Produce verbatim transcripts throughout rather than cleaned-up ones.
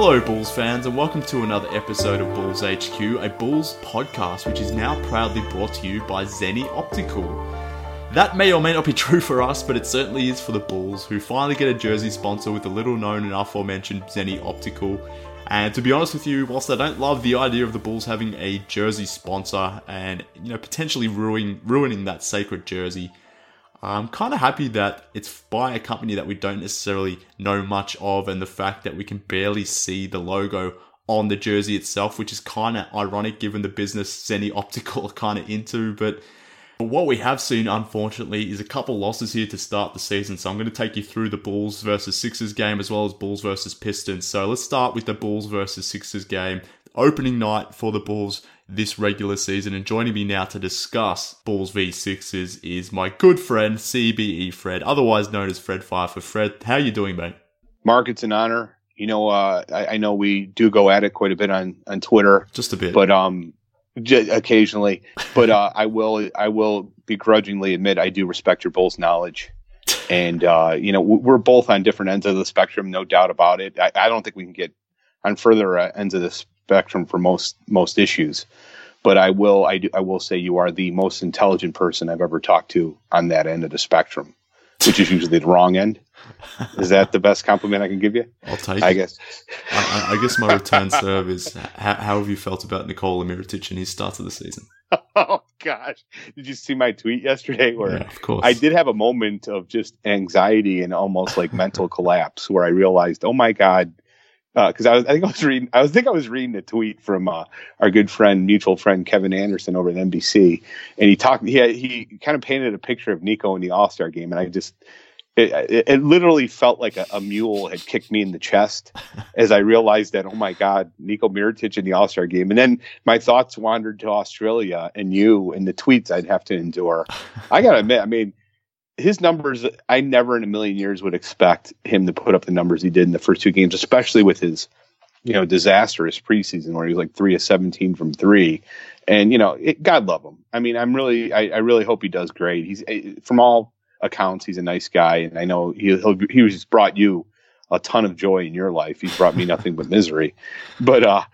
Hello Bulls fans and welcome to another episode of Bulls H Q, a Bulls podcast which is now proudly brought to you by Zenni Optical. That may or may not be true for us, but it certainly is for the Bulls, who finally get a jersey sponsor with the little known and aforementioned Zenni Optical. And to be honest with you, whilst I don't love the idea of the Bulls having a jersey sponsor and, you know, potentially ruining, ruining that sacred jersey, I'm kind of happy that it's by a company that we don't necessarily know much of, and the fact that we can barely see the logo on the jersey itself, which is kind of ironic given the business Zenni Optical are kind of into. But what we have seen, unfortunately, is a couple losses here to start the season. So I'm going to take you through the Bulls versus Sixers game as well as Bulls versus Pistons. So let's start with the Bulls versus Sixers game. Opening night for the Bulls this regular season, and joining me now to discuss Bulls v Sixers is my good friend C B E Fred, otherwise known as Fred Pfeiffer. Fred, how you doing, mate? Mark, it's an honor. You know, uh, I, I know we do go at it quite a bit on, on Twitter, just a bit, but um, j- occasionally. But uh, I will, I will begrudgingly admit I do respect your Bulls knowledge, and uh, you know, we're both on different ends of the spectrum, no doubt about it. I, I don't think we can get on further uh, ends of the spectrum for most most issues, but I will I do I will say you are the most intelligent person I've ever talked to on that end of the spectrum, which is usually the wrong end. Is that the best compliment I can give you? I'll take I it. guess. I, I guess my return serve is how, how have you felt about Nikola Mirotic and his start of the season? Oh gosh, did you see my tweet yesterday? Where yeah, of course. I did have a moment of just anxiety and almost like mental collapse, where I realized, oh my god. Because uh, I was, I think I was reading, I was think I was reading a tweet from uh, our good friend, mutual friend Kevin Anderson over at N B C, and he talked. He had, he kind of painted a picture of Nico in the All Star game, and I just, it, it, it literally felt like a, a mule had kicked me in the chest as I realized that, oh my God, Nico Mirotic in the All Star game, and then my thoughts wandered to Australia and you and the tweets I'd have to endure. I gotta admit, I mean. His numbers, I never in a million years would expect him to put up the numbers he did in the first two games, especially with his, you know, disastrous preseason where he was like three of seventeen from three. And, you know, it, God love him. I mean, I'm really, I, I really hope he does great. He's, from all accounts, he's a nice guy. And I know he, he'll, he's brought you a ton of joy in your life. He's brought me nothing but misery, but uh,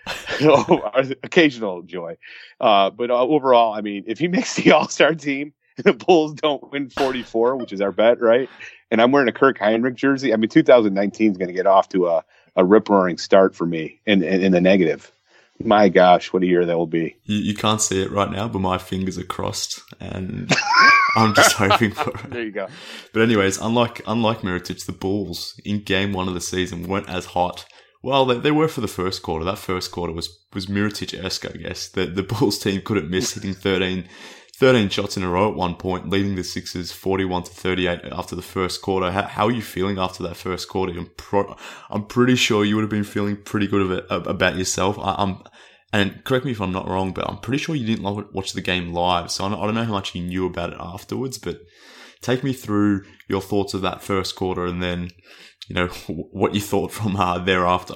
occasional joy. Uh, but uh, overall, I mean, if he makes the All-Star team, the Bulls don't win forty-four, which is our bet, right? And I'm wearing a Kirk Hinrich jersey. I mean, two thousand nineteen is going to get off to a, a rip-roaring start for me in, in, in the negative. My gosh, what a year that will be. You, you can't see it right now, but my fingers are crossed, and I'm just hoping for it. There you go. But anyways, unlike unlike Mirotic, the Bulls in game one of the season weren't as hot. Well, they, they were for the first quarter. That first quarter was, was Mirotic-esque, I guess. The, the Bulls team couldn't miss, hitting thirteen... thirteen shots in a row at one point, leading the Sixers forty-one to thirty-eight after the first quarter. How, how are you feeling after that first quarter? I'm, pro- I'm pretty sure you would have been feeling pretty good of it, about yourself. I, I'm, and correct me if I'm not wrong, but I'm pretty sure you didn't watch the game live, so I don't, I don't know how much you knew about it afterwards. But take me through your thoughts of that first quarter, and then, you know, what you thought from uh, thereafter.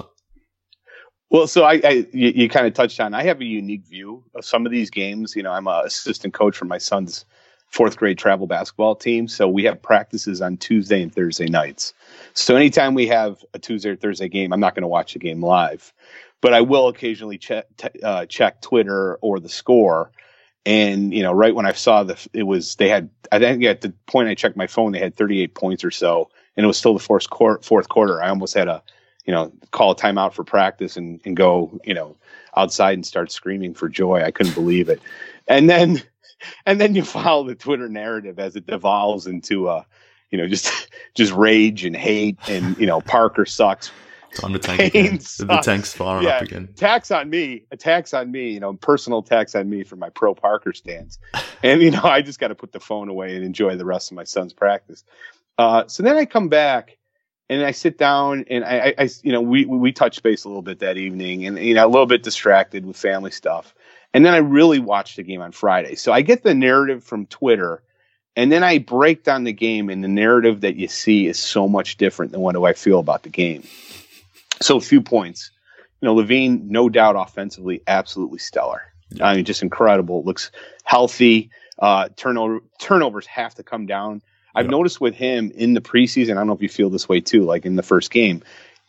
Well, so I, I you, you kind of touched on, I have a unique view of some of these games. You know, I'm an assistant coach for my son's fourth grade travel basketball team. So we have practices on Tuesday and Thursday nights. So anytime we have a Tuesday or Thursday game, I'm not going to watch the game live, but I will occasionally check, uh, check Twitter or the score. And, you know, right when I saw the, it was, they had, I think at the point I checked my phone, they had thirty-eight points or so, and it was still the fourth quarter, fourth quarter. I almost had a, you know, call a timeout for practice and, and go, you know, outside and start screaming for joy. I couldn't believe it. And then, and then you follow the Twitter narrative as it devolves into, uh, you know, just, just rage and hate and, you know, Parker sucks. Time to tank again. The tank's firing yeah, up again. Attacks on me, attacks on me, you know, personal attacks on me for my pro Parker stance. And, you know, I just got to put the phone away and enjoy the rest of my son's practice. Uh, so then I come back. And I sit down and I, I, you know, we, we touched base a little bit that evening and, you know, a little bit distracted with family stuff. And then I really watched the game on Friday. So I get the narrative from Twitter and then I break down the game, and the narrative that you see is so much different than what do I feel about the game. So a few points, you know, LaVine, no doubt offensively, absolutely stellar. Yeah. I mean, just incredible. Looks healthy. Uh, turnover, turnovers have to come down. I've yeah. noticed with him in the preseason, I don't know if you feel this way too, like in the first game,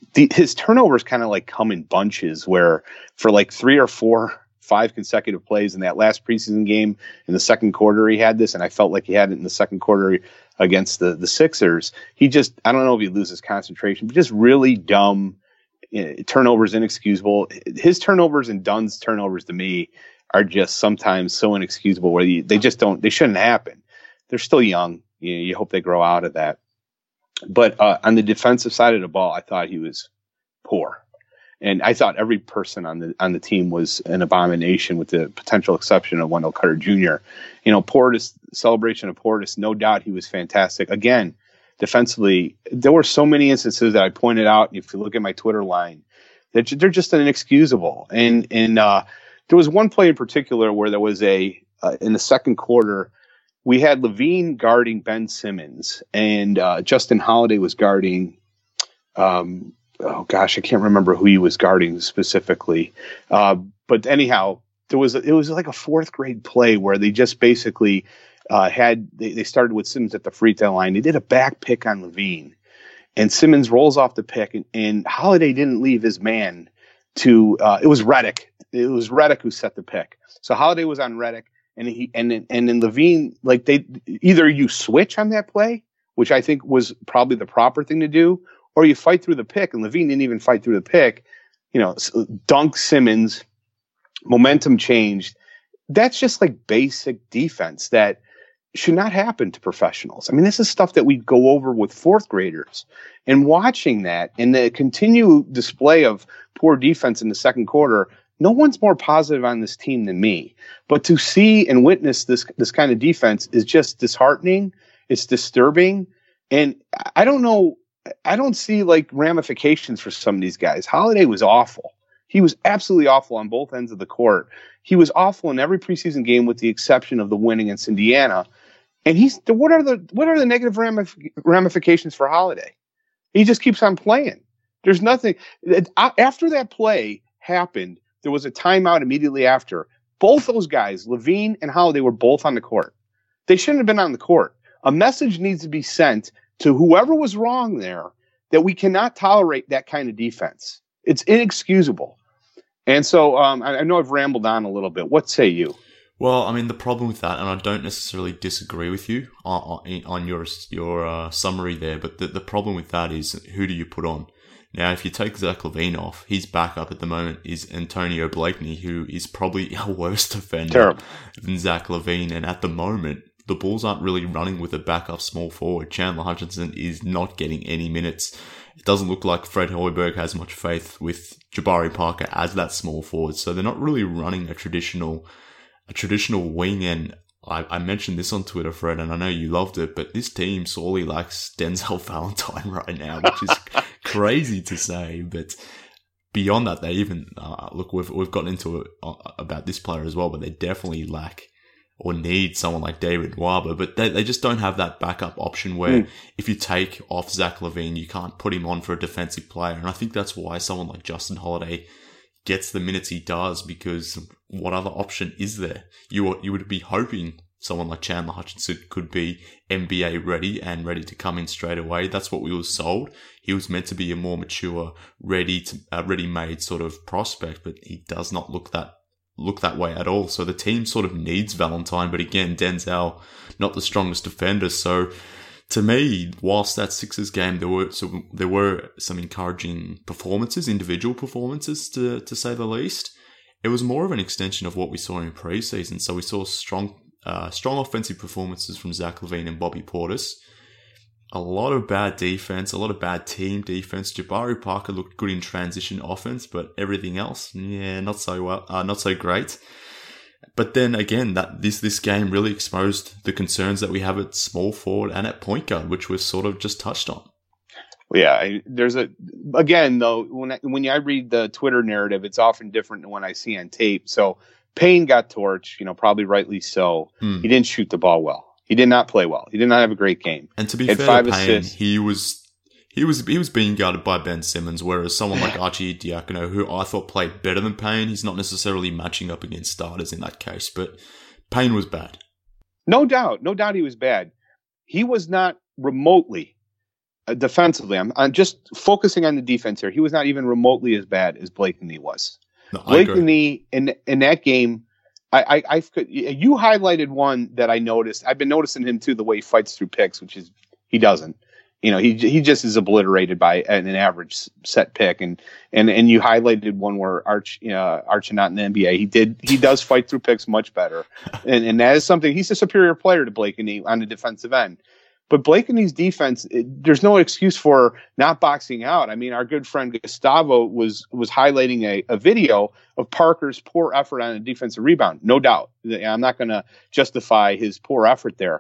the, his turnovers kind of like come in bunches where for like three or four, five consecutive plays in that last preseason game in the second quarter, he had this, and I felt like he had it in the second quarter against the, the Sixers. He just, I don't know if he loses concentration, but just really dumb you know, turnovers, inexcusable. His turnovers and Dunn's turnovers to me are just sometimes so inexcusable where you, they just don't, they shouldn't happen. They're still young. You know, you hope they grow out of that. But uh, on the defensive side of the ball, I thought he was poor. And I thought every person on the on the team was an abomination, with the potential exception of Wendell Carter Junior You know, Portis, celebration of Portis, no doubt he was fantastic. Again, defensively, there were so many instances that I pointed out. If you look at my Twitter line, that they're just inexcusable. And and uh, there was one play in particular where there was a uh, in the second quarter, we had LaVine guarding Ben Simmons, and uh, Justin Holiday was guarding. Um, oh gosh, I can't remember who he was guarding specifically. Uh, but anyhow, there was a, it was like a fourth grade play where they just basically uh, had they, they started with Simmons at the free throw line. They did a back pick on LaVine, and Simmons rolls off the pick, and, and Holiday didn't leave his man to. Uh, it was Redick. It was Redick who set the pick. So Holiday was on Redick, and he and then and then LaVine, like they either you switch on that play, which I think was probably the proper thing to do, or you fight through the pick, and LaVine didn't even fight through the pick. You know, dunk Simmons, momentum changed. That's just like basic defense that should not happen to professionals. I mean, this is stuff that we go over with fourth graders. And watching that and the continued display of poor defense in the second quarter, no one's more positive on this team than me. But to see and witness this this kind of defense is just disheartening. It's disturbing. And I don't know. I don't see like ramifications for some of these guys. Holiday was awful. He was absolutely awful on both ends of the court. He was awful in every preseason game with the exception of the win against Indiana. And he's what are the what are the negative ramif- ramifications for Holiday? He just keeps on playing. There's nothing after that play happened. There was a timeout immediately after. Both those guys, LaVine and Holiday, were both on the court. They shouldn't have been on the court. A message needs to be sent to whoever was wrong there that we cannot tolerate that kind of defense. It's inexcusable. And so um, I, I know I've rambled on a little bit. What say you? Well, I mean, the problem with that, and I don't necessarily disagree with you on, on your your uh, summary there, but the, the problem with that is, who do you put on? Now, if you take Zach LaVine off, his backup at the moment is Antonio Blakeney, who is probably a worse defender Terrible. than Zach LaVine. And at the moment, the Bulls aren't really running with a backup small forward. Chandler Hutchinson is not getting any minutes. It doesn't look like Fred Hoiberg has much faith with Jabari Parker as that small forward. So they're not really running a traditional, a traditional wing. And I, I mentioned this on Twitter, Fred, and I know you loved it, but this team sorely lacks Denzel Valentine right now, which is crazy to say. But beyond that, they even, uh, look, we've, we've gotten into it about this player as well, but they definitely lack or need someone like David Waba, but they, they just don't have that backup option where mm. if you take off Zach LaVine, you can't put him on for a defensive player. And I think that's why someone like Justin Holiday gets the minutes he does, because what other option is there? You you would be hoping someone like Chandler Hutchinson could be N B A ready and ready to come in straight away. That's what we were sold. He was meant to be a more mature, ready to uh, ready-made sort of prospect, but he does not look that look that way at all. So the team sort of needs Valentine, but again, Denzel, not the strongest defender. So to me, whilst that Sixers game, there were so there were some encouraging performances, individual performances to to say the least. It was more of an extension of what we saw in preseason. So we saw strong, uh, strong offensive performances from Zach LaVine and Bobby Portis. A lot of bad defense, a lot of bad team defense. Jabari Parker looked good in transition offense, but everything else, yeah, not so well, uh, not so great. But then again, that this this game really exposed the concerns that we have at small forward and at point guard, which was sort of just touched on. Yeah, I, there's a again though when I, when I read the Twitter narrative, it's often different than when I see on tape. So Payne got torched, you know, probably rightly so. Hmm. He didn't shoot the ball well. He did not play well. He did not have a great game. And to be fair to Payne, he was he was he was being guarded by Ben Simmons, whereas someone like Archie Diacono, who I thought played better than Payne, he's not necessarily matching up against starters in that case. But Payne was bad. No doubt, no doubt he was bad. He was not remotely uh, defensively, I'm, I'm just focusing on the defense here. He was not even remotely as bad as Blakeney was. No, Blakeney in in that game, I, I, I could, you highlighted one that I noticed. I've been noticing him too, the way he fights through picks, which is he doesn't. You know, he he just is obliterated by an, an average set pick, and and and you highlighted one where Arch, uh, Arch not in the N B A. He did he does fight through picks much better, and and that is something. He's a superior player to Blakeney on the defensive end. But Blakeney's defense, it, there's no excuse for not boxing out. I mean, our good friend Gustavo was was highlighting a, a video of Parker's poor effort on a defensive rebound. No doubt. I'm not going to justify his poor effort there.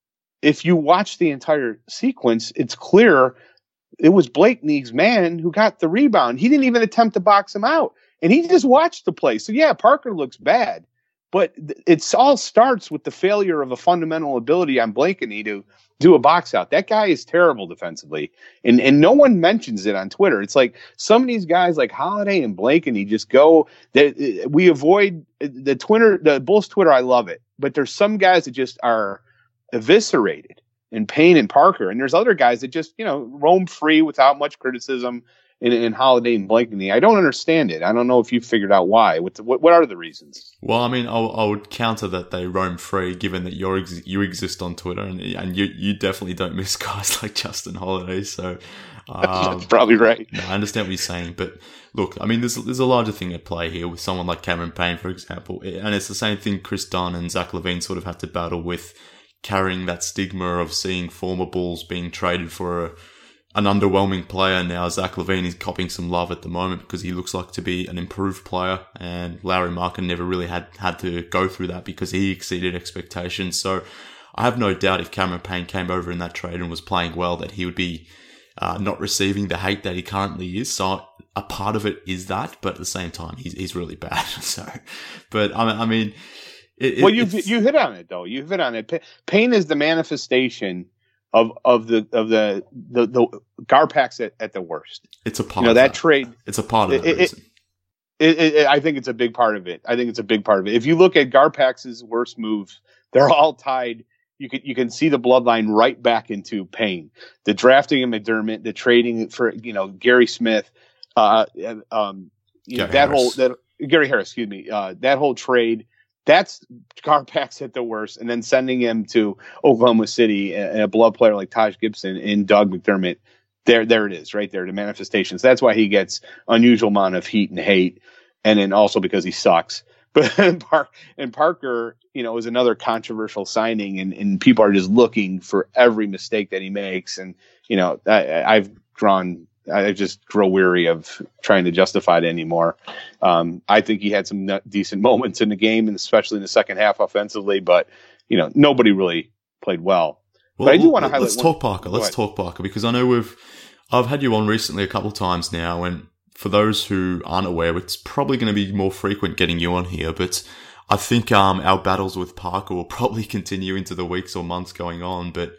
If you watch the entire sequence, it's clear it was Blakeney's man who got the rebound. He didn't even attempt to box him out, and he just watched the play. So, yeah, Parker looks bad, but it all starts with the failure of a fundamental ability on Blakeney to do a box out. That guy is terrible defensively, and and no one mentions it on Twitter. It's like some of these guys like Holiday and Blakeney just go. They, we avoid the Twitter, the Bulls Twitter. I love it, but there's some guys that just are eviscerated in Payne and Parker, and there's other guys that just you know roam free without much criticism in, in Holiday and Blakeney. I don't understand it. I don't know if you figured out why. What what, what are the reasons? Well, I mean, I, I would counter that they roam free, given that you're ex- you exist on Twitter, and and you you definitely don't miss guys like Justin Holiday. So um, that's probably right. No, I understand what you're saying, but look, I mean, there's there's a larger thing at play here with someone like Cameron Payne, for example, and it's the same thing Chris Dunn and Zach LaVine sort of had to battle with, carrying that stigma of seeing former Bulls being traded for a an underwhelming player. Now Zach LaVine is copying some love at the moment because he looks like to be an improved player, and Larry Markin never really had, had to go through that because he exceeded expectations. So I have no doubt if Cameron Payne came over in that trade and was playing well, that he would be uh, not receiving the hate that he currently is. So a part of it is that, but at the same time, he's he's really bad. So, but I mean, I mean, it, well, you you hit on it though. You hit on it. Payne is the manifestation of of the of the the, the Garpax at, at the worst. It's a part. You know of that, that trade. It's a part of it, the reason. It, it, it, I think it's a big part of it. I think it's a big part of it. If you look at Garpax's worst moves, they're all tied. You can you can see the bloodline right back into Payne. The drafting of McDermott, the trading for you know Gary Smith, uh, um, you know, that Harris. whole that Gary Harris, excuse me, uh, that whole trade. That's Garpax at the worst, and then sending him to Oklahoma City and a blood player like Taj Gibson and Doug McDermott. There, there it is, right there, the manifestations. That's why he gets unusual amount of heat and hate, and then also because he sucks. But and, Park, and Parker, you know, is another controversial signing, and, and people are just looking for every mistake that he makes. And you know, I, I've drawn. I just grow weary of trying to justify it anymore. Um, I think he had some decent moments in the game, and especially in the second half offensively. But you know, nobody really played well. Well, but I do want to highlight. Let's one, talk Parker. Let's talk Parker because I know we've I've had you on recently a couple of times now, and for those who aren't aware, it's probably going to be more frequent getting you on here. But I think um, our battles with Parker will probably continue into the weeks or months going on. But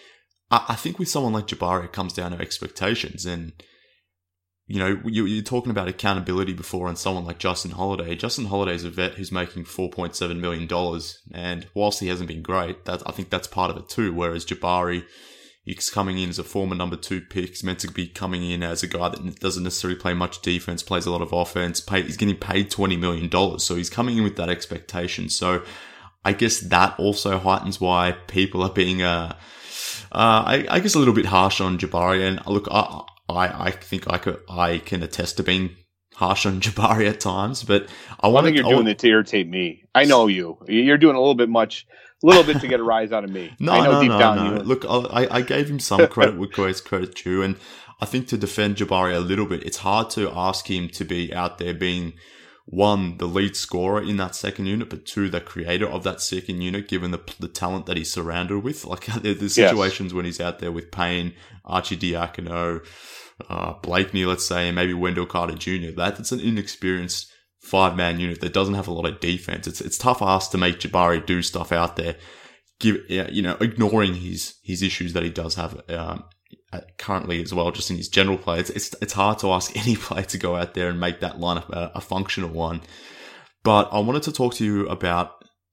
I think with someone like Jabari, it comes down to expectations. And, you know, you, you're talking about accountability before on someone like Justin Holiday. Justin Holiday is a vet who's making four point seven million dollars. And whilst he hasn't been great, that, I think that's part of it too. Whereas Jabari, he's coming in as a former number two pick. He's meant to be coming in as a guy that doesn't necessarily play much defense, plays a lot of offense. Pay, he's getting paid twenty million dollars. So he's coming in with that expectation. So I guess that also heightens why people are being... Uh, Uh, I, I guess a little bit harsh on Jabari, and look, I, I, I think I could, I can attest to being harsh on Jabari at times, but I want to. You're doing it to irritate me. I know you. You're doing a little bit much, a little bit to get a rise out of me. no, I know no, deep no, down no. you. Look, I, I gave him some credit with credit credit due, and I think to defend Jabari a little bit, it's hard to ask him to be out there being, one, the lead scorer in that second unit, but two, the creator of that second unit, given the the talent that he's surrounded with. Like, there's situations yes. when he's out there with Payne, Archie Diacono, uh, Blakeney, let's say, and maybe Wendell Carter Junior That's an inexperienced five-man unit that doesn't have a lot of defense. It's it's tough ask to make Jabari do stuff out there, give you know, ignoring his his issues that he does have um, currently as well, just in his general play. It's, it's it's hard to ask any player to go out there and make that lineup a, a functional one. But I wanted to talk to you about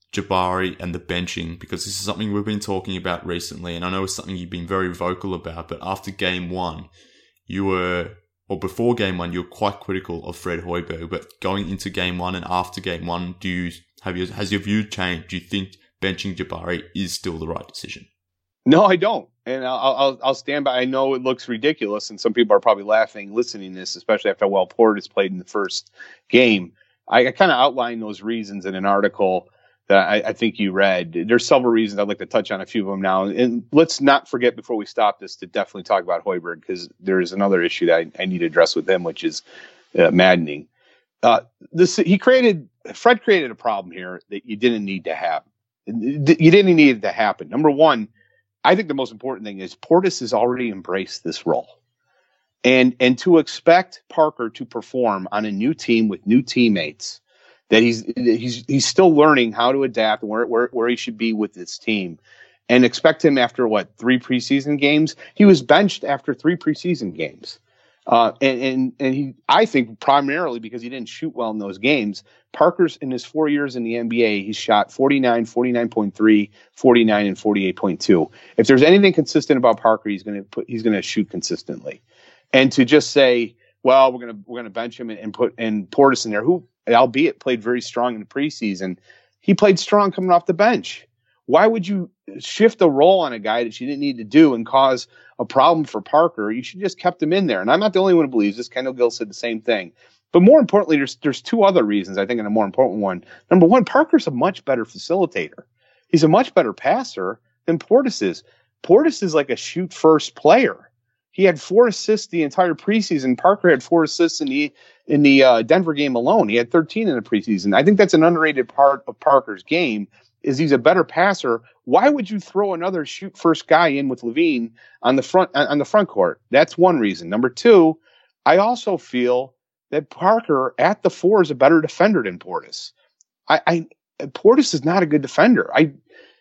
Jabari and the benching, because this is something we've been talking about recently, and I know it's something you've been very vocal about, but after game one, you were, or before game one, you were quite critical of Fred Hoiberg, but going into game one and after game one, do you, have you, has your view changed? Do you think benching Jabari is still the right decision? No, I don't. And I'll, I'll, I'll stand by. I know it looks ridiculous, and some people are probably laughing listening to this, especially after how well Portis played in the first game. I, I kind of outlined those reasons in an article that I, I think you read. There's several reasons. I'd like to touch on a few of them now. And let's not forget before we stop this to definitely talk about Hoiberg, because there is another issue that I, I need to address with him, which is uh, maddening. Uh, this he created. Fred created a problem here that you didn't need to have. You didn't need it to happen. Number one, I think the most important thing is Portis has already embraced this role. And and to expect Parker to perform on a new team with new teammates, that he's he's he's still learning how to adapt and where where where he should be with this team, and expect him after what three preseason games? He was benched after three preseason games, uh, and and and he I think primarily because he didn't shoot well in those games. Parker's in his four years in the N B A, he's shot forty-nine, forty-nine point three, forty-nine, and forty-eight point two. If there's anything consistent about Parker, he's going to put he's going to shoot consistently. And to just say, well, we're gonna we're gonna bench him and, and put and Portis in there, who albeit played very strong in the preseason, he played strong coming off the bench. Why would you shift a role on a guy that you didn't need to do and cause a problem for Parker? You should just kept him in there. And I'm not the only one who believes this. Kendall Gill said the same thing. But more importantly, there's there's two other reasons, I think, and a more important one. Number one, Parker's a much better facilitator. He's a much better passer than Portis is. Portis is like a shoot first player. He had four assists the entire preseason. Parker had four assists in the in the uh, Denver game alone. He had thirteen in the preseason. I think that's an underrated part of Parker's game, is he's a better passer. Why would you throw another shoot first guy in with LaVine on the front on the front court? That's one reason. Number two, I also feel that Parker at the four is a better defender than Portis. I, I Portis is not a good defender. I,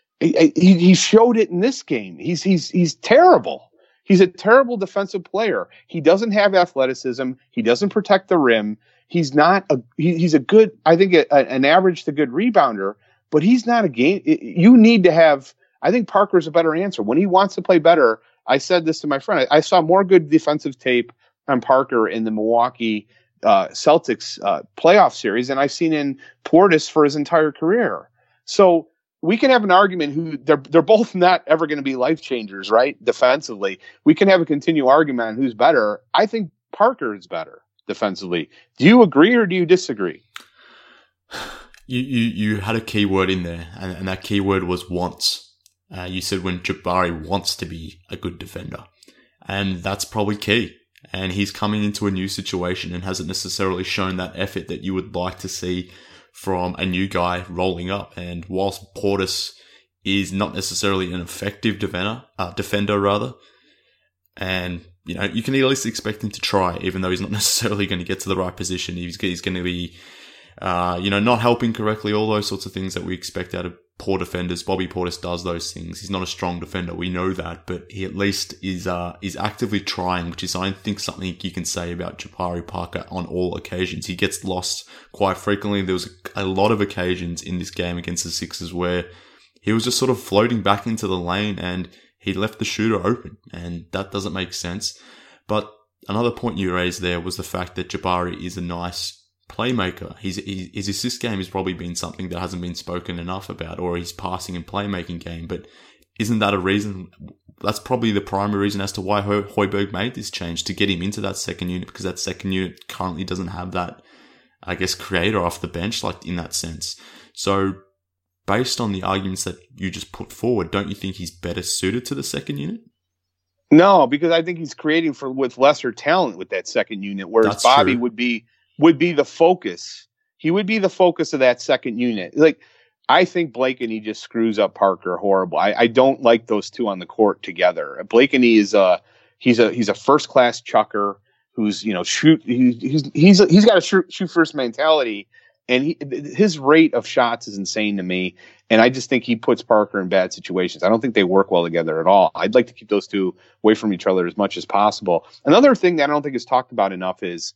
I he, he showed it in this game. He's he's he's terrible. He's a terrible defensive player. He doesn't have athleticism. He doesn't protect the rim. He's not a he, he's a good, I think, a, a, an average to good rebounder, but he's not a game. You need to have, I think Parker's a better answer. When he wants to play better, I said this to my friend, I, I saw more good defensive tape on Parker in the Milwaukee uh, Celtics uh, playoff series than I've seen in Portis for his entire career. So we can have an argument who they're they're both not ever going to be life changers, right? Defensively, we can have a continual argument on who's better. I think Parker is better defensively. Do you agree or do you disagree? You you, you had a key word in there, and, and that key word was wants. Uh, you said when Jabari wants to be a good defender, and that's probably key. And he's coming into a new situation and hasn't necessarily shown that effort that you would like to see from a new guy rolling up. And whilst Portis is not necessarily an effective defender, uh, defender rather, and you know you can at least expect him to try, even though he's not necessarily going to get to the right position. He's he's going to be, uh, you know, not helping correctly, all those sorts of things that we expect out of poor defenders. Bobby Portis does those things. He's not a strong defender, we know that, but he at least is uh, is actively trying, which is, I think, something you can say about Jabari Parker on all occasions. He gets lost quite frequently. There was a lot of occasions in this game against the Sixers where he was just sort of floating back into the lane and he left the shooter open, and that doesn't make sense. But another point you raised there was the fact that Jabari is a nice playmaker. His, his his assist game has probably been something that hasn't been spoken enough about, or his passing and playmaking game. But isn't that a reason? That's probably the primary reason as to why Hoiberg made this change, to get him into that second unit, because that second unit currently doesn't have that, I guess, creator off the bench, like in that sense. So based on the arguments that you just put forward, don't you think he's better suited to the second unit? No, because I think he's creating for with lesser talent with that second unit, whereas That's Bobby true. would be would be the focus. He would be the focus of that second unit. Like, I think Blakeney just screws up Parker horrible. I, I don't like those two on the court together. Blakeney is a he's a he's a first class chucker who's, you know, shoot he, he's he's he's got a shoot, shoot first mentality, and he, his rate of shots is insane to me. And I just think he puts Parker in bad situations. I don't think they work well together at all. I'd like to keep those two away from each other as much as possible. Another thing that I don't think is talked about enough is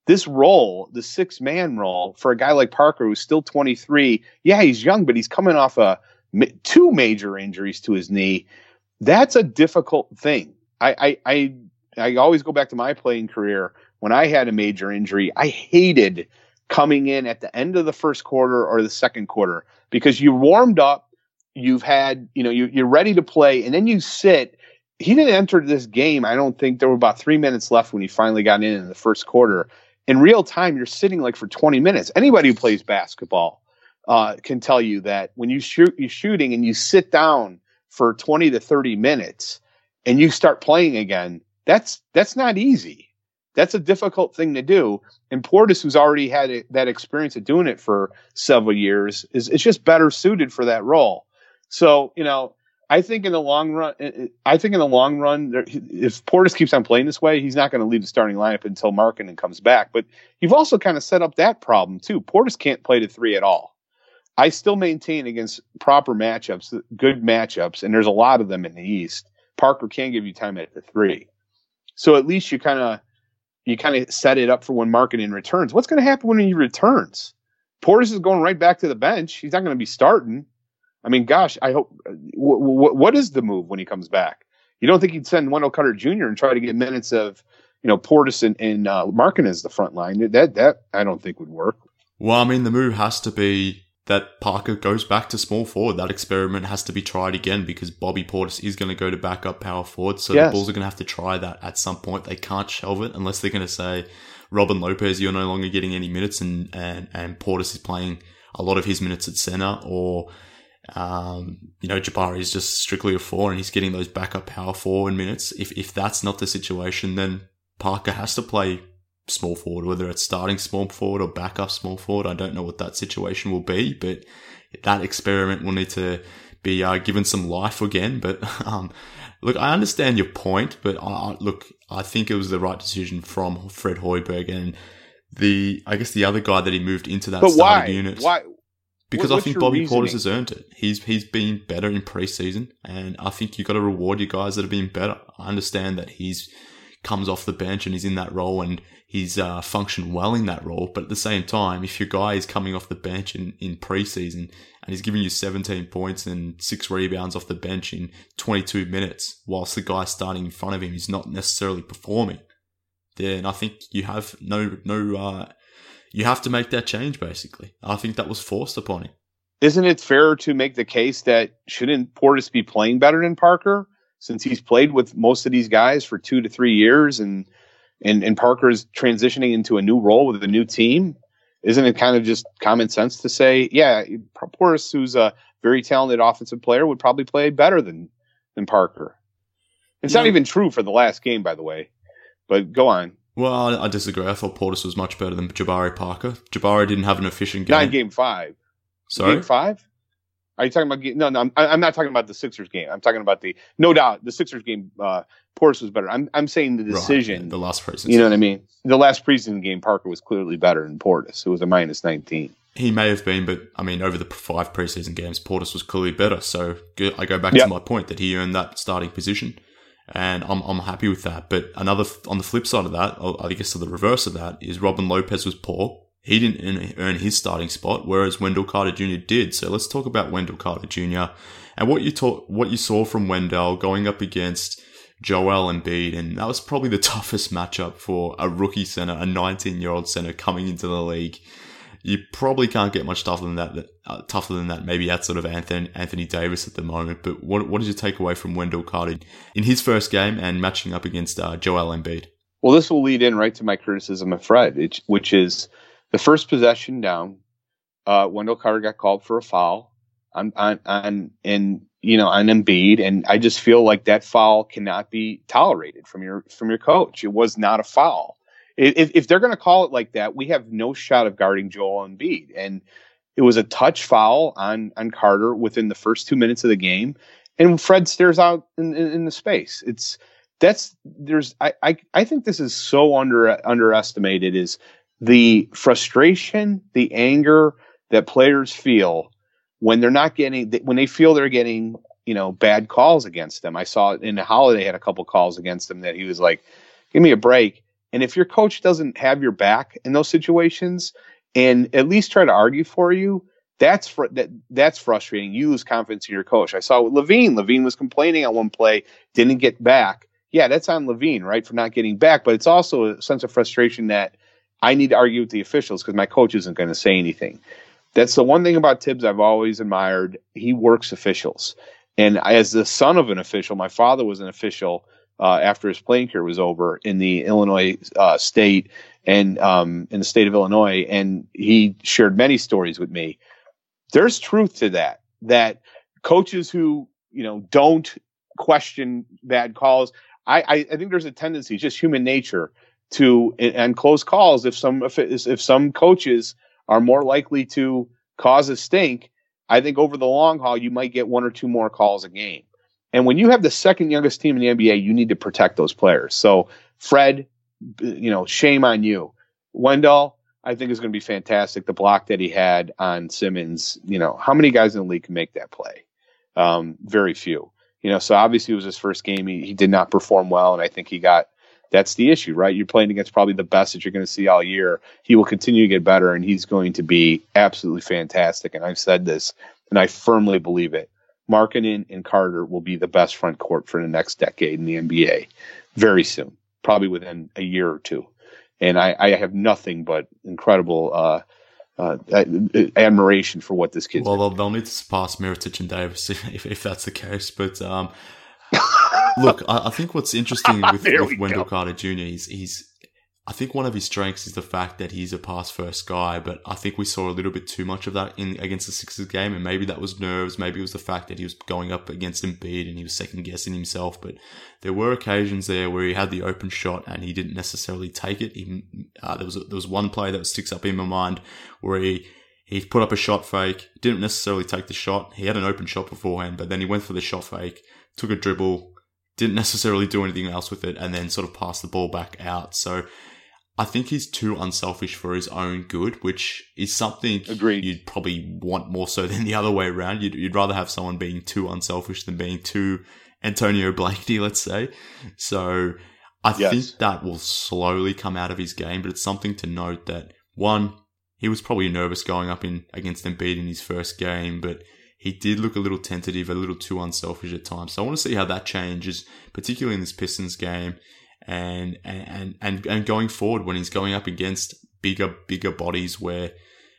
this role, the six man role for a guy like Parker, who's still twenty-three, yeah, he's young, but he's coming off a two major injuries to his knee. That's a difficult thing. I, I, I, I always go back to my playing career. When I had a major injury, I hated coming in at the end of the first quarter or the second quarter, because you warmed up, you've had, you know, you, you're ready to play, and then you sit. He didn't enter this game. I don't think there were about three minutes left when he finally got in in the first quarter. In real time, you're sitting like for twenty minutes. Anybody who plays basketball uh, can tell you that when you shoot, you're shooting and you sit down for twenty to thirty minutes and you start playing again, that's, that's not easy. That's a difficult thing to do. And Portis, who's already had it, that experience of doing it for several years, is it's just better suited for that role. So, you know, I think in the long run, I think in the long run, if Portis keeps on playing this way, he's not going to leave the starting lineup until Markkanen comes back. But you've also kind of set up that problem too. Portis can't play to three at all. I still maintain against proper matchups, good matchups, and there's a lot of them in the East, Parker can give you time at the three. So at least you kind of you kind of set it up for when Markkanen returns. What's going to happen when he returns? Portis is going right back to the bench. He's not going to be starting. I mean, gosh, I hope. W- w- what is the move when he comes back? You don't think he'd send Wendell Carter Junior and try to get minutes of, you know, Portis and, and uh, Markkanen as the front line? That that I don't think would work. Well, I mean, the move has to be that Parker goes back to small forward. That experiment has to be tried again, because Bobby Portis is going to go to backup power forward. So yes. The Bulls are going to have to try that at some point. They can't shelve it unless they're going to say, Robin Lopez, you're no longer getting any minutes, and, and, and Portis is playing a lot of his minutes at center, or, um, you know, Jabari is just strictly a four and he's getting those backup power forward minutes. If, if that's not the situation, then Parker has to play small forward, whether it's starting small forward or backup small forward. I don't know what that situation will be, but that experiment will need to be uh, given some life again. But um, look, I understand your point, but I, look, I think it was the right decision from Fred Hoiberg, and the I guess the other guy that he moved into that but starting why? unit. Why? Because What's I think your Bobby reasoning? Portis has earned it. He's he's been better in preseason, and I think you've got to reward your guys that have been better. I understand that he's comes off the bench and he's in that role and he's uh, functioned well in that role. But at the same time, if your guy is coming off the bench in, in preseason and he's giving you seventeen points and six rebounds off the bench in twenty-two minutes, whilst the guy starting in front of him is not necessarily performing, then I think you have no, no, uh, you have to make that change, basically. I think that was forced upon him. Isn't it fair to make the case that shouldn't Portis be playing better than Parker, since he's played with most of these guys for two to three years and, and, and Parker is transitioning into a new role with a new team? Isn't it kind of just common sense to say, yeah, Portis, who's a very talented offensive player, would probably play better than, than Parker? It's Yeah. not even true for the last game, by the way, but go on. Well, I, I disagree. I thought Portis was much better than Jabari Parker. Jabari didn't have an efficient game. Not in game five. Sorry? Game five? Are you talking about game? No, no, I'm, I'm not talking about the Sixers game. I'm talking about the, no doubt, the Sixers game, uh, Portis was better. I'm I'm saying the decision. Right, the last preseason. You know what I mean? The last preseason game, Parker was clearly better than Portis. It was a minus nineteen. He may have been, but I mean, over the five preseason games, Portis was clearly better. So I go back Yep. to my point that he earned that starting position, and I'm I'm happy with that. But another on the flip side of that, or I guess to the reverse of that, is Robin Lopez was poor. He didn't earn his starting spot, whereas Wendell Carter Junior did. So let's talk about Wendell Carter Junior and what you talk, what you saw from Wendell going up against Joel Embiid, and that was probably the toughest matchup for a rookie center, a nineteen-year-old center coming into the league. You probably can't get much tougher than that. Uh, tougher than that, maybe outside of Anthony Anthony Davis at the moment. But what what did you take away from Wendell Carter in his first game and matching up against uh, Joel Embiid? Well, this will lead in right to my criticism of Fred, it, which is the first possession down. Uh, Wendell Carter got called for a foul on on on and you know on Embiid, and I just feel like that foul cannot be tolerated from your from your coach. It was not a foul. If, if they're going to call it like that, we have no shot of guarding Joel Embiid. And it was a touch foul on, on Carter within the first two minutes of the game. And Fred stares out in, in, in the space. It's that's there's I, I, I think this is so under underestimated is the frustration, the anger that players feel when they're not getting when they feel they're getting, you know, bad calls against them. I saw in the Holiday had a couple calls against him that he was like, give me a break. And if your coach doesn't have your back in those situations and at least try to argue for you, that's fr- that that's frustrating. You lose confidence in your coach. I saw with Levine. Levine was complaining on one play, didn't get back. Yeah, that's on Levine, right, for not getting back. But it's also a sense of frustration that I need to argue with the officials because my coach isn't going to say anything. That's the one thing about Tibbs I've always admired. He works officials. And as the son of an official, my father was an official uh, after his playing career was over in the Illinois uh, state and um, in the state of Illinois. And he shared many stories with me. There's truth to that, that coaches who, you know, don't question bad calls. I, I, I think there's a tendency, just human nature, to, and close calls, if some, if, if some coaches are more likely to cause a stink, I think over the long haul, you might get one or two more calls a game. And when you have the second youngest team in the N B A, you need to protect those players. So Fred, you know, shame on you. Wendell, I think is going to be fantastic. The block that he had on Simmons, you know, how many guys in the league can make that play? Um, very few. You know, so obviously it was his first game. He, he did not perform well, and I think he got – that's the issue, right? You're playing against probably the best that you're going to see all year. He will continue to get better, and he's going to be absolutely fantastic. And I've said this, and I firmly believe it. Markkanen and Carter will be the best front court for the next decade in the N B A very soon, probably within a year or two. And I, I have nothing but incredible uh, uh, admiration for what this kid's Well, they'll, they'll need to surpass Mirotic and Davis if, if that's the case. But um, look, I, I think what's interesting with, with Wendell go. Carter Junior is he's, I think one of his strengths is the fact that he's a pass-first guy, but I think we saw a little bit too much of that in against the Sixers game, and maybe that was nerves, maybe it was the fact that he was going up against Embiid and he was second-guessing himself, but there were occasions there where he had the open shot and he didn't necessarily take it. He, uh, there was a, there was one play that sticks up in my mind where he, he put up a shot fake, didn't necessarily take the shot. He had an open shot beforehand, but then he went for the shot fake, took a dribble, didn't necessarily do anything else with it, and then sort of passed the ball back out. So I think he's too unselfish for his own good, which is something Agreed. You'd probably want more so than the other way around. You'd, you'd rather have someone being too unselfish than being too Antonio Blakeney, let's say. So I yes. think that will slowly come out of his game, but it's something to note that, one, he was probably nervous going up in against Embiid in his first game, but he did look a little tentative, a little too unselfish at times. So I want to see how that changes, particularly in this Pistons game. And, and, and, and going forward when he's going up against bigger, bigger bodies where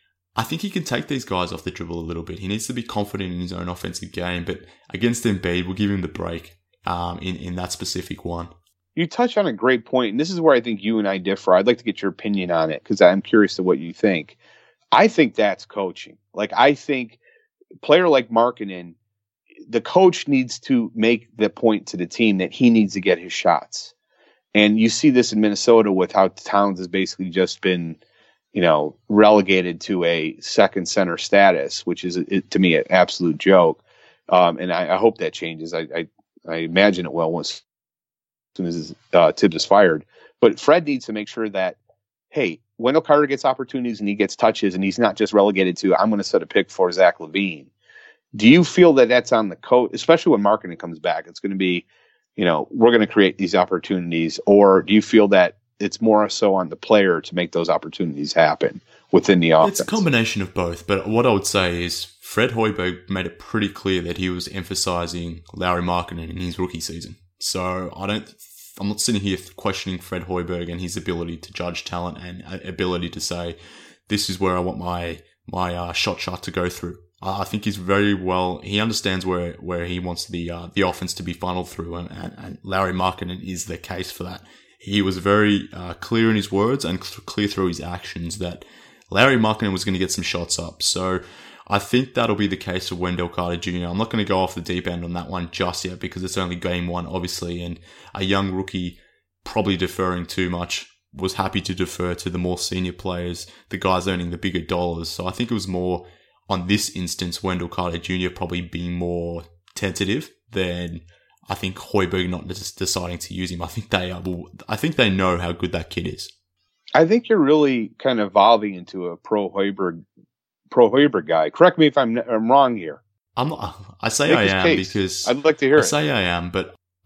I think he can take these guys off the dribble a little bit. He needs to be confident in his own offensive game, but against Embiid, we'll give him the break um, in, in that specific one. You touch on a great point, and this is where I think you and I differ. I'd like to get your opinion on it because I'm curious to what you think. I think that's coaching. Like, I think a player like Markkanen, the coach needs to make the point to the team that he needs to get his shots. And you see this in Minnesota with how Towns has basically just been, you know, relegated to a second center status, which is, it, to me, an absolute joke. Um, and I, I hope that changes. I, I, I imagine it will once, as soon as uh, Tibbs is fired. But Fred needs to make sure that, hey, Wendell Carter gets opportunities and he gets touches, and he's not just relegated to, I'm going to set a pick for Zach LaVine. Do you feel that that's on the coach, especially when Markkanen comes back? It's going to be, you know, we're going to create these opportunities, or do you feel that it's more so on the player to make those opportunities happen within the offense? It's a combination of both, but what I would say is Fred Hoiberg made it pretty clear that he was emphasizing Lauri Markkanen in his rookie season. So I don't, I'm not sitting here questioning Fred Hoiberg and his ability to judge talent and ability to say, this is where I want my, my uh, shot shot to go through. I think he's very well, he understands where, where he wants the, uh, the offense to be funneled through, and, and, and Lauri Markkanen is the case for that. He was very, uh, clear in his words and clear through his actions that Lauri Markkanen was going to get some shots up. So I think that'll be the case for Wendell Carter Junior I'm not going to go off the deep end on that one just yet because it's only game one, obviously, and a young rookie probably deferring too much was happy to defer to the more senior players, the guys earning the bigger dollars. So I think it was more, on this instance, Wendell Carter Junior probably being more tentative than I think Hoiberg not just deciding to use him. I think they are, I think they know how good that kid is. I think you're really kind of evolving into a pro Hoiberg, pro Hoiberg guy. Correct me if I'm, I'm wrong here. I'm not, I say Make I am case. because I'd like to hear I it. say I am, but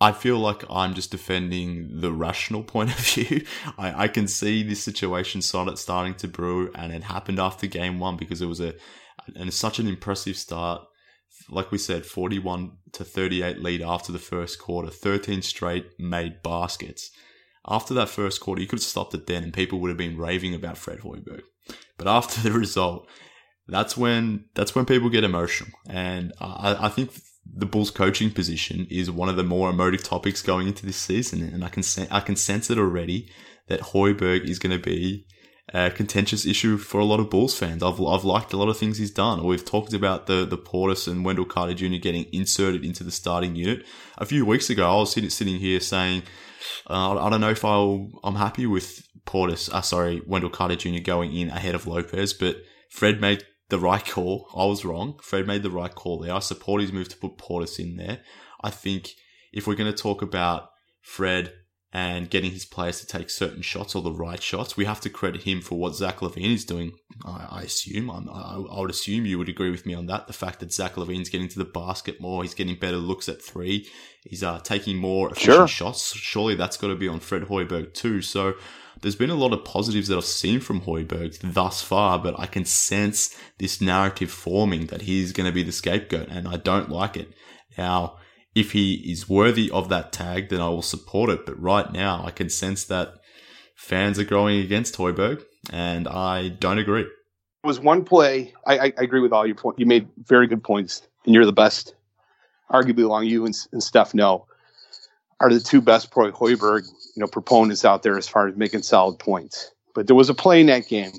I feel like I'm just defending the rational point of view. I, I can see this situation started starting to brew, and it happened after game one because it was a and such an impressive start. Like we said, forty-one to thirty-eight lead after the first quarter, thirteen straight made baskets. After that first quarter, you could have stopped it then and people would have been raving about Fred Hoiberg. But after the result, that's when that's when people get emotional. And I, I think the Bulls coaching position is one of the more emotive topics going into this season. And I can I can sense it already that Hoiberg is going to be a contentious issue for a lot of Bulls fans. I've I've liked a lot of things he's done. We've talked about the the Portis and Wendell Carter Junior getting inserted into the starting unit. A few weeks ago, I was sitting, sitting here saying, uh, I don't know if I'll, I'm happy with Portis, uh, sorry, Wendell Carter Junior going in ahead of Lopez, but Fred made the right call. I was wrong. Fred made the right call there. I support his move to put Portis in there. I think if we're going to talk about Fred and getting his players to take certain shots or the right shots, we have to credit him for what Zach LaVine is doing. I, I assume, I'm, I, I would assume you would agree with me on that. The fact that Zach LaVine's getting to the basket more, he's getting better looks at three, he's uh, taking more efficient sure. shots. Surely that's got to be on Fred Hoiberg too. So there's been a lot of positives that I've seen from Hoiberg thus far, but I can sense this narrative forming that he's going to be the scapegoat, and I don't like it. Now, if he is worthy of that tag, then I will support it. But right now, I can sense that fans are growing against Hoiberg, and I don't agree. There was one play. I, I, I agree with all your points. You made very good points, and you're the best. Arguably, along you and, and Steph No are the two best pro Hoiberg, you know, proponents out there as far as making solid points. But there was a play in that game.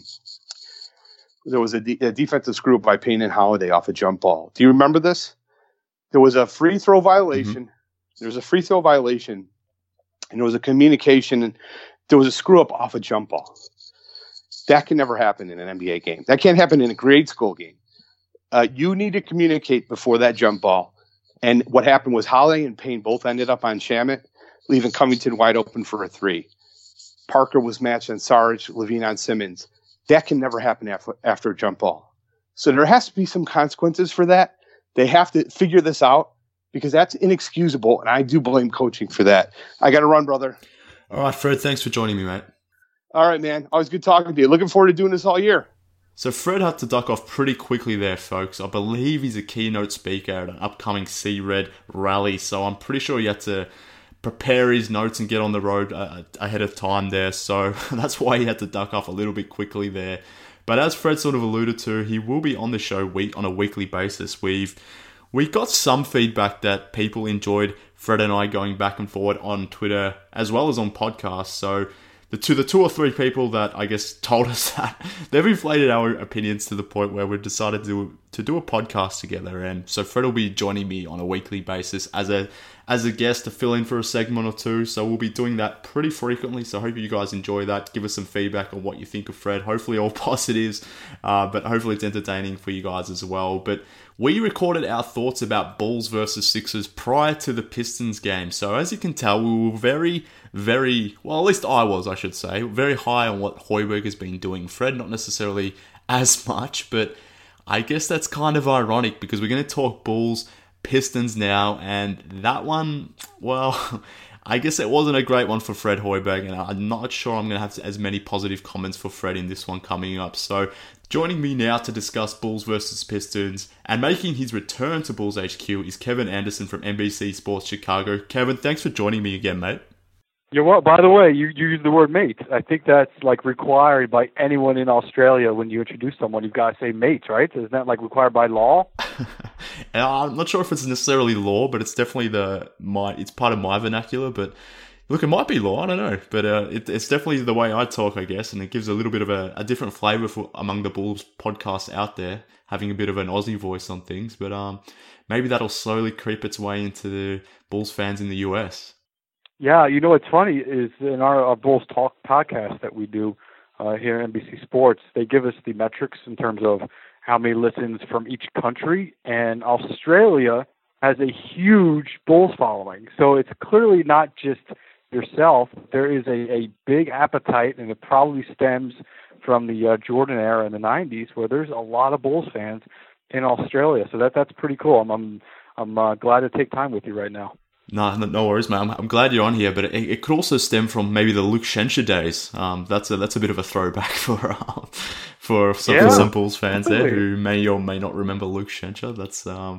There was a, de- a defensive screw up by Payne and Holiday off a jump ball. Do you remember this? There was a free throw violation. Mm-hmm. There was a free throw violation, and there was a communication, and there was a screw up off a jump ball. That can never happen in an N B A game. That can't happen in a grade school game. Uh, you need to communicate before that jump ball. And what happened was Holiday and Payne both ended up on Shamet, leaving Covington wide open for a three. Parker was matched on Sarge, LaVine on Simmons. That can never happen after, after a jump ball. So there has to be some consequences for that. They have to figure this out because that's inexcusable, and I do blame coaching for that. I got to run, brother. All right, Fred, thanks for joining me, mate. All right, man. Always good talking to you. Looking forward to doing this all year. So Fred had to duck off pretty quickly there, folks. I believe he's a keynote speaker at an upcoming C-Red rally, so I'm pretty sure he had to prepare his notes and get on the road uh, ahead of time there, so that's why he had to duck off a little bit quickly there. But as Fred sort of alluded to, he will be on the show week on a weekly basis. We've we got some feedback that people enjoyed Fred and I going back and forward on Twitter as well as on podcasts. So the two the two or three people that I guess told us that they've inflated our opinions to the point where we've decided to to do a podcast together. And so Fred will be joining me on a weekly basis as a as a guest to fill in for a segment or two. So we'll be doing that pretty frequently. So I hope you guys enjoy that. Give us some feedback on what you think of Fred. Hopefully all positives, uh, but hopefully it's entertaining for you guys as well. But we recorded our thoughts about Bulls versus Sixers prior to the Pistons game. So as you can tell, we were very, very, well, at least I was, I should say, very high on what Hoiberg has been doing. Fred, not necessarily as much, but I guess that's kind of ironic because we're going to talk Bulls Pistons now, and that one, well, I guess it wasn't a great one for Fred Hoiberg, and I'm not sure I'm going to have as many positive comments for Fred in this one coming up. So joining me now to discuss Bulls versus Pistons and making his return to Bulls H Q is Kevin Anderson from N B C Sports Chicago. Kevin, thanks for joining me again, mate. You're well. By the way, you, you use the word mate. I think that's like required by anyone in Australia when you introduce someone. You've got to say mate, right? Isn't that like required by law? I'm not sure if it's necessarily law, but it's definitely the my. It's part of my vernacular. But look, it might be law. I don't know, but uh, it, it's definitely the way I talk, I guess, and it gives a little bit of a, a different flavor for among the Bulls podcasts out there, having a bit of an Aussie voice on things. But um, maybe that'll slowly creep its way into the Bulls fans in the U S. Yeah, you know what's funny is in our, our Bulls Talk podcast that we do uh, here at N B C Sports, they give us the metrics in terms of how many listens from each country, and Australia has a huge Bulls following. So it's clearly not just yourself. There is a, a big appetite, and it probably stems from the uh, Jordan era in the nineties, where there's a lot of Bulls fans in Australia. So that that's pretty cool. I'm I'm, I'm uh, glad to take time with you right now. No, no no worries, man. I'm, I'm glad you're on here, but it, it could also stem from maybe the Luke Schenscher days. Um, that's a that's a bit of a throwback for um, for some, Yeah, some Bulls fans there absolutely. who may or may not remember Luke Schenscher. That's um,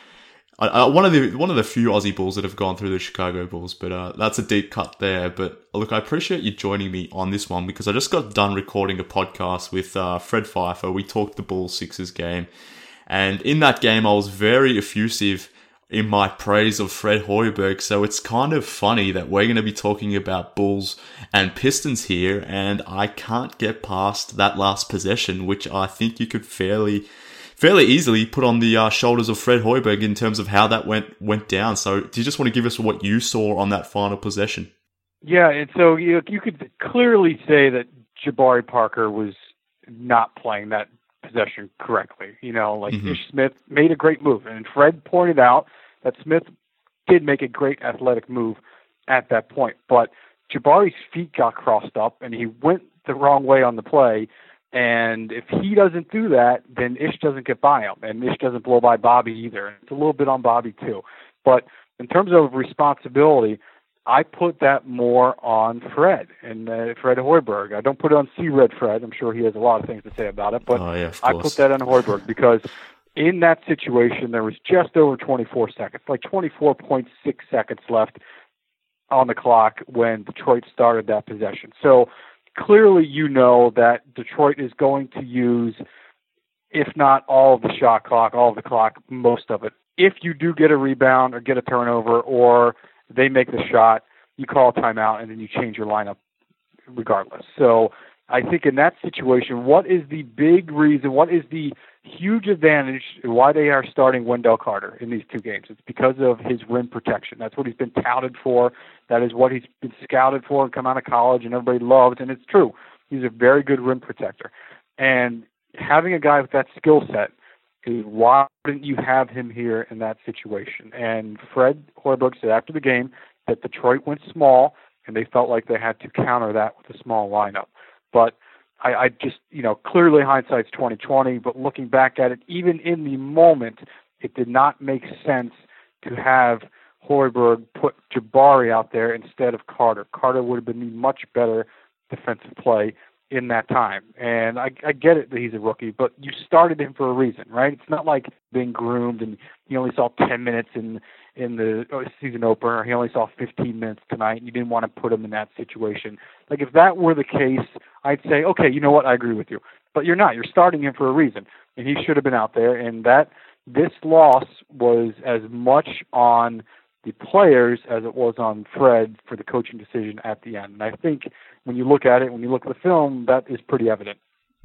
I, I, one of the one of the few Aussie Bulls that have gone through the Chicago Bulls, but uh, that's a deep cut there. But look, I appreciate you joining me on this one because I just got done recording a podcast with uh, Fred Pfeiffer. We talked the Bulls Sixers game, and in that game, I was very effusive in my praise of Fred Hoiberg. So it's kind of funny that we're going to be talking about Bulls and Pistons here, and I can't get past that last possession, which I think you could fairly fairly easily put on the uh, shoulders of Fred Hoiberg in terms of how that went went down. So do you just want to give us what you saw on that final possession? Yeah, and so you you could clearly say that Jabari Parker was not playing that possession correctly. You know, like Mhm. Ish Smith made a great move, and Fred pointed out that Smith did make a great athletic move at that point, but Jabari's feet got crossed up, and he went the wrong way on the play. And if he doesn't do that, then Ish doesn't get by him, and Ish doesn't blow by Bobby either. It's a little bit on Bobby too. But in terms of responsibility, I put that more on Fred and uh, Fred Hoiberg. I don't put it on C-Red Fred. I'm sure he has a lot of things to say about it, but Oh, yeah, of I course. put that on Hoiberg because in that situation, there was just over twenty-four seconds, like twenty-four point six seconds left on the clock when Detroit started that possession. So clearly you know that Detroit is going to use, if not all of the shot clock, all of the clock, most of it. If you do get a rebound or get a turnover or they make the shot, you call a timeout and then you change your lineup regardless. So I think in that situation, what is the big reason, what is the huge advantage why they are starting Wendell Carter in these two games? It's because of his rim protection. That's what he's been touted for. That is what he's been scouted for and come out of college and everybody loves, and it's true. He's a very good rim protector. And having a guy with that skill set, why wouldn't you have him here in that situation? And Fred Hoiberg said after the game that Detroit went small, and they felt like they had to counter that with a small lineup. But I, I just, you know, clearly hindsight's twenty twenty, but looking back at it, even in the moment, it did not make sense to have Hoiberg put Jabari out there instead of Carter. Carter would have been the much better defensive play in that time. And I, I get it that he's a rookie, but you started him for a reason, right? It's not like being groomed and he only saw ten minutes in in the season opener. He only saw fifteen minutes tonight, and you didn't want to put him in that situation. Like, if that were the case, I'd say, okay, you know what, I agree with you. But you're not. You're starting him for a reason, and he should have been out there. And that this loss was as much on the players as it was on Fred for the coaching decision at the end. And I think when you look at it, when you look at the film, that is pretty evident.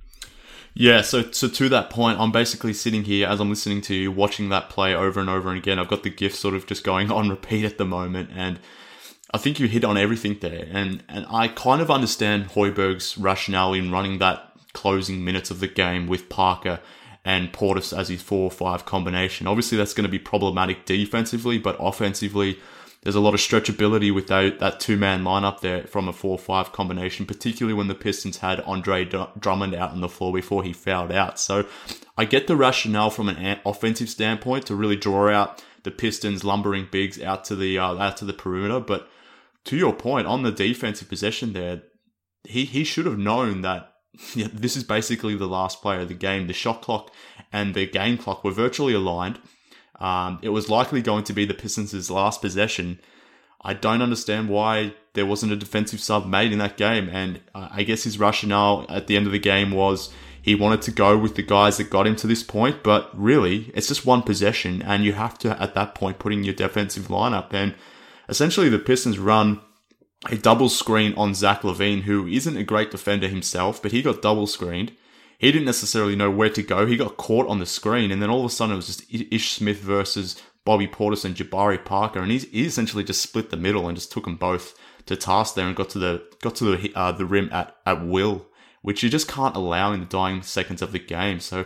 Yeah, so so to that point, I'm basically sitting here as I'm listening to you, watching that play over and over again. I've got the GIF sort of just going on repeat at the moment, and I think you hit on everything there. And and I kind of understand Hoiberg's rationale in running that closing minutes of the game with Parker and Portis as his four or five combination. Obviously, that's going to be problematic defensively, but offensively, there's a lot of stretchability with that, that two-man lineup there from a four five combination, particularly when the Pistons had Andre Drummond out on the floor before he fouled out. So I get the rationale from an offensive standpoint to really draw out the Pistons lumbering bigs out to the uh, out to the perimeter. But to your point, on the defensive possession there, he, he should have known that yeah, this is basically the last play of the game. The shot clock and the game clock were virtually aligned. Um, it was likely going to be the Pistons' last possession. I don't understand why there wasn't a defensive sub made in that game. And uh, I guess his rationale at the end of the game was he wanted to go with the guys that got him to this point. But really, it's just one possession. And you have to, at that point, put in your defensive lineup. And essentially, the Pistons run a double screen on Zach LaVine, who isn't a great defender himself, but he got double screened. He didn't necessarily know where to go. He got caught on the screen, and then all of a sudden it was just Ish Smith versus Bobby Portis and Jabari Parker, and he's, he essentially just split the middle and just took them both to task there and got to the got to the uh, the rim at, at will, which you just can't allow in the dying seconds of the game. So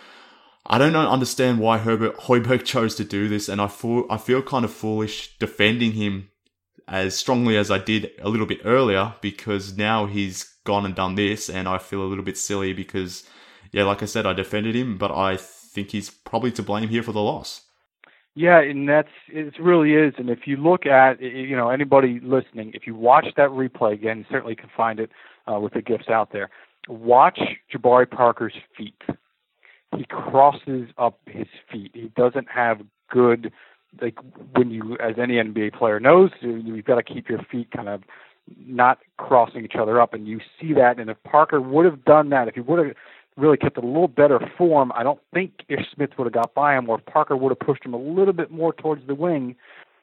I don't know, understand why Herbert Hoiberg chose to do this, and I feel I feel kind of foolish defending him as strongly as I did a little bit earlier, because now he's gone and done this, and I feel a little bit silly because, yeah, like I said, I defended him, but I think he's probably to blame here for the loss. Yeah, and that's it. Really is. And if you look at, you know, anybody listening, if you watch that replay again, you certainly can find it uh, with the GIFs out there. Watch Jabari Parker's feet. He crosses up his feet. He doesn't have good, like when you, as any N B A player knows, you've got to keep your feet kind of not crossing each other up, and you see that. And if Parker would have done that, if he would have really kept a little better form, I don't think Ish Smith would have got by him, or if Parker would have pushed him a little bit more towards the wing,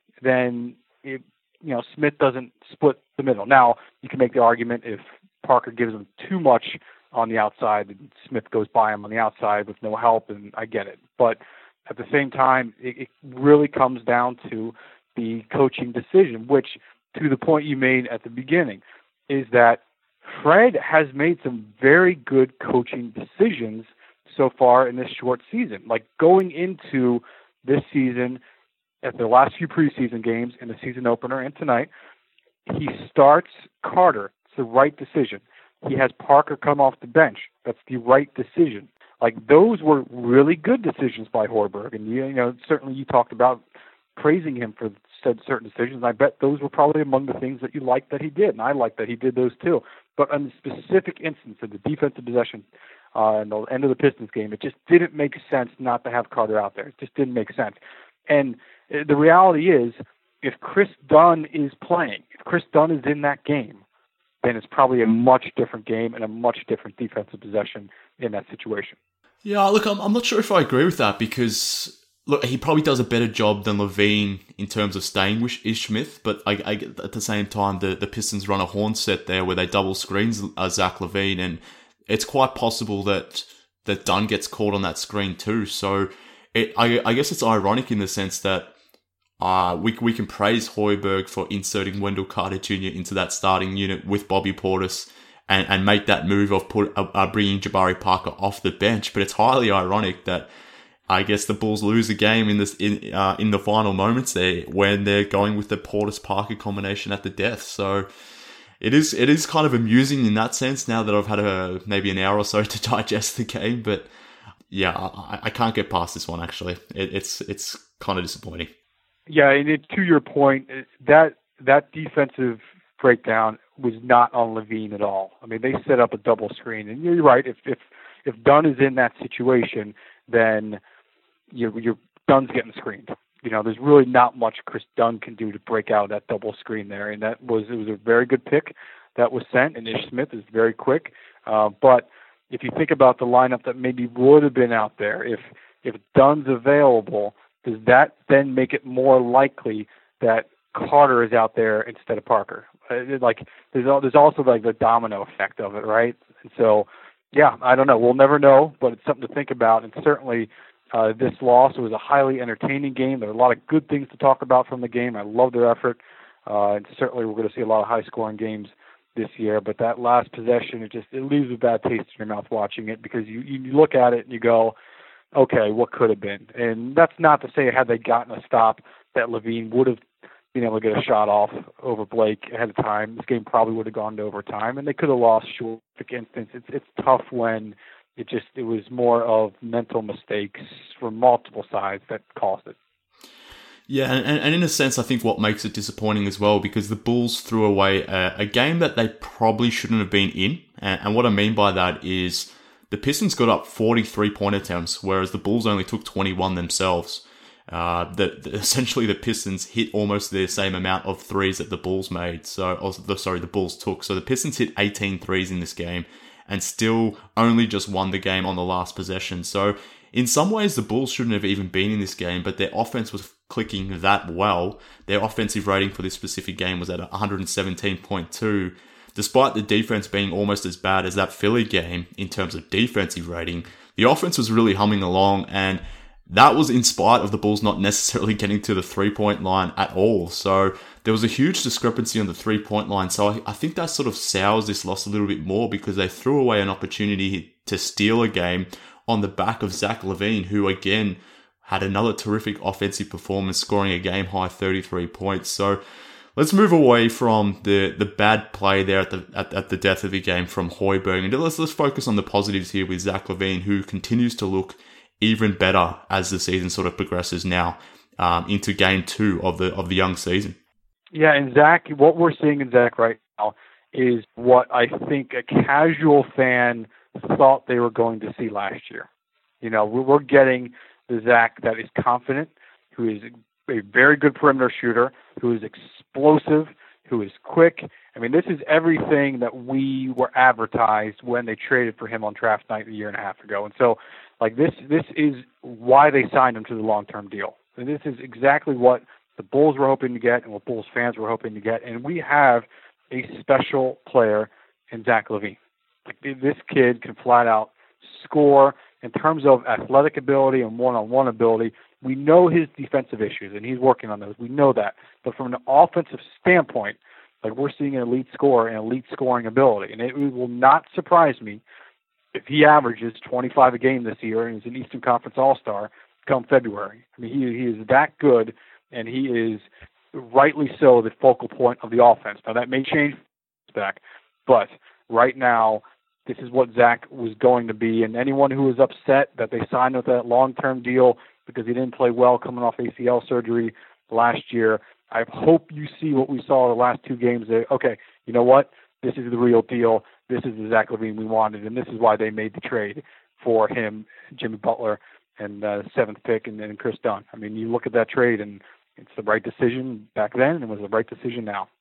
then it, you know, Smith doesn't split the middle. Now, you can make the argument if Parker gives him too much on the outside, and Smith goes by him on the outside with no help, and I get it. But at the same time, it, it really comes down to the coaching decision, which, to the point you made at the beginning, is that Fred has made some very good coaching decisions so far in this short season. Like going into this season, at the last few preseason games, in the season opener and tonight, he starts Carter. It's the right decision. He has Parker come off the bench. That's the right decision. Like those were really good decisions by Hoiberg. And you know, certainly you talked about praising him for said certain decisions. And I bet those were probably among the things that you liked that he did, and I liked that he did those too. But in the specific instance of the defensive possession uh, and the end of the Pistons game, it just didn't make sense not to have Carter out there. It just didn't make sense. And the reality is, if Chris Dunn is playing, if Chris Dunn is in that game, then it's probably a much different game and a much different defensive possession in that situation. Yeah, look, I'm, I'm not sure if I agree with that because, look, he probably does a better job than Levine in terms of staying with Ish Smith, but I, I, at the same time, the, the Pistons run a horn set there where they double screens uh, Zach LaVine, and it's quite possible that that Dunn gets caught on that screen too. So it, I, I guess it's ironic in the sense that uh, we we can praise Hoiberg for inserting Wendell Carter Junior into that starting unit with Bobby Portis and, and make that move of put uh, uh, bringing Jabari Parker off the bench. But it's highly ironic that I guess the Bulls lose a game in this in uh, in the final moments there when they're going with the Portis Parker combination at the death. So it is it is kind of amusing in that sense now that I've had a maybe an hour or so to digest the game. But yeah, I, I can't get past this one actually. It, it's it's kind of disappointing. Yeah, and it, to your point, that that defensive breakdown was not on Levine at all. I mean, they set up a double screen, and you're right. If if if Dunn is in that situation, then You're, you're Dunn's getting screened. You know, there's really not much Chris Dunn can do to break out of that double screen there, and that was it was a very good pick that was sent. And Ish Smith is very quick, uh, but if you think about the lineup that maybe would have been out there, if if Dunn's available, does that then make it more likely that Carter is out there instead of Parker? Uh, like there's there's also like the domino effect of it, right? And so, yeah, I don't know. We'll never know, but it's something to think about, and certainly. Uh, this loss was a highly entertaining game. There are a lot of good things to talk about from the game. I love their effort. Uh, and certainly we're going to see a lot of high-scoring games this year. But that last possession, it just it leaves a bad taste in your mouth watching it because you, you look at it and you go, okay, what could have been? And that's not to say had they gotten a stop that Levine would have been able to get a shot off over Blake ahead of time. This game probably would have gone to overtime, and they could have lost short instance. It's, it's tough when – It just it was more of mental mistakes from multiple sides that caused it. Yeah, and, and in a sense, I think what makes it disappointing as well, because the Bulls threw away a, a game that they probably shouldn't have been in. And, and what I mean by that is the Pistons got up forty-three point attempts, whereas the Bulls only took twenty-one themselves. Uh, the, the, essentially, the Pistons hit almost the same amount of threes that the Bulls made. So, or, sorry, the Bulls took. So the Pistons hit eighteen threes in this game, and still only just won the game on the last possession. So in some ways, the Bulls shouldn't have even been in this game, but their offense was clicking that well. Their offensive rating for this specific game was at one seventeen point two. Despite the defense being almost as bad as that Philly game in terms of defensive rating, the offense was really humming along, and that was in spite of the Bulls not necessarily getting to the three-point line at all. So there was a huge discrepancy on the three-point line. So I, I think that sort of sours this loss a little bit more because they threw away an opportunity to steal a game on the back of Zach LaVine, who again had another terrific offensive performance, scoring a game-high thirty-three points. So let's move away from the, the bad play there at the at, at the death of the game from Hoiberg, and let's let's focus on the positives here with Zach LaVine, who continues to look even better as the season sort of progresses now. um, into game two of the of the young season. Yeah, and Zach, what we're seeing in Zach right now is what I think a casual fan thought they were going to see last year. You know, we're getting the Zach that is confident, who is a very good perimeter shooter, who is explosive, who is quick. I mean, this is everything that we were advertised when they traded for him on draft night a year and a half ago. And so, like, this this is why they signed him to the long-term deal. And this is exactly what the Bulls were hoping to get and what Bulls fans were hoping to get. And we have a special player in Zach LaVine. Like, this kid can flat out score. In terms of athletic ability and one-on-one ability, we know his defensive issues, and he's working on those. We know that. But from an offensive standpoint, like, we're seeing an elite scorer and elite scoring ability. And it will not surprise me if he averages twenty-five a game this year and is an Eastern Conference All-Star come February. I mean, he, he is that good, and he is rightly so the focal point of the offense. Now, that may change back, but right now, this is what Zach was going to be. And anyone who was upset that they signed with that long-term deal because he didn't play well coming off A C L surgery last year, I hope you see what we saw the last two games. That, okay, you know what? This is the real deal. This is the Zach LaVine we wanted, and this is why they made the trade for him, Jimmy Butler, and uh, seventh pick, and then Chris Dunn. I mean, you look at that trade, and it's the right decision back then, and it was the right decision now.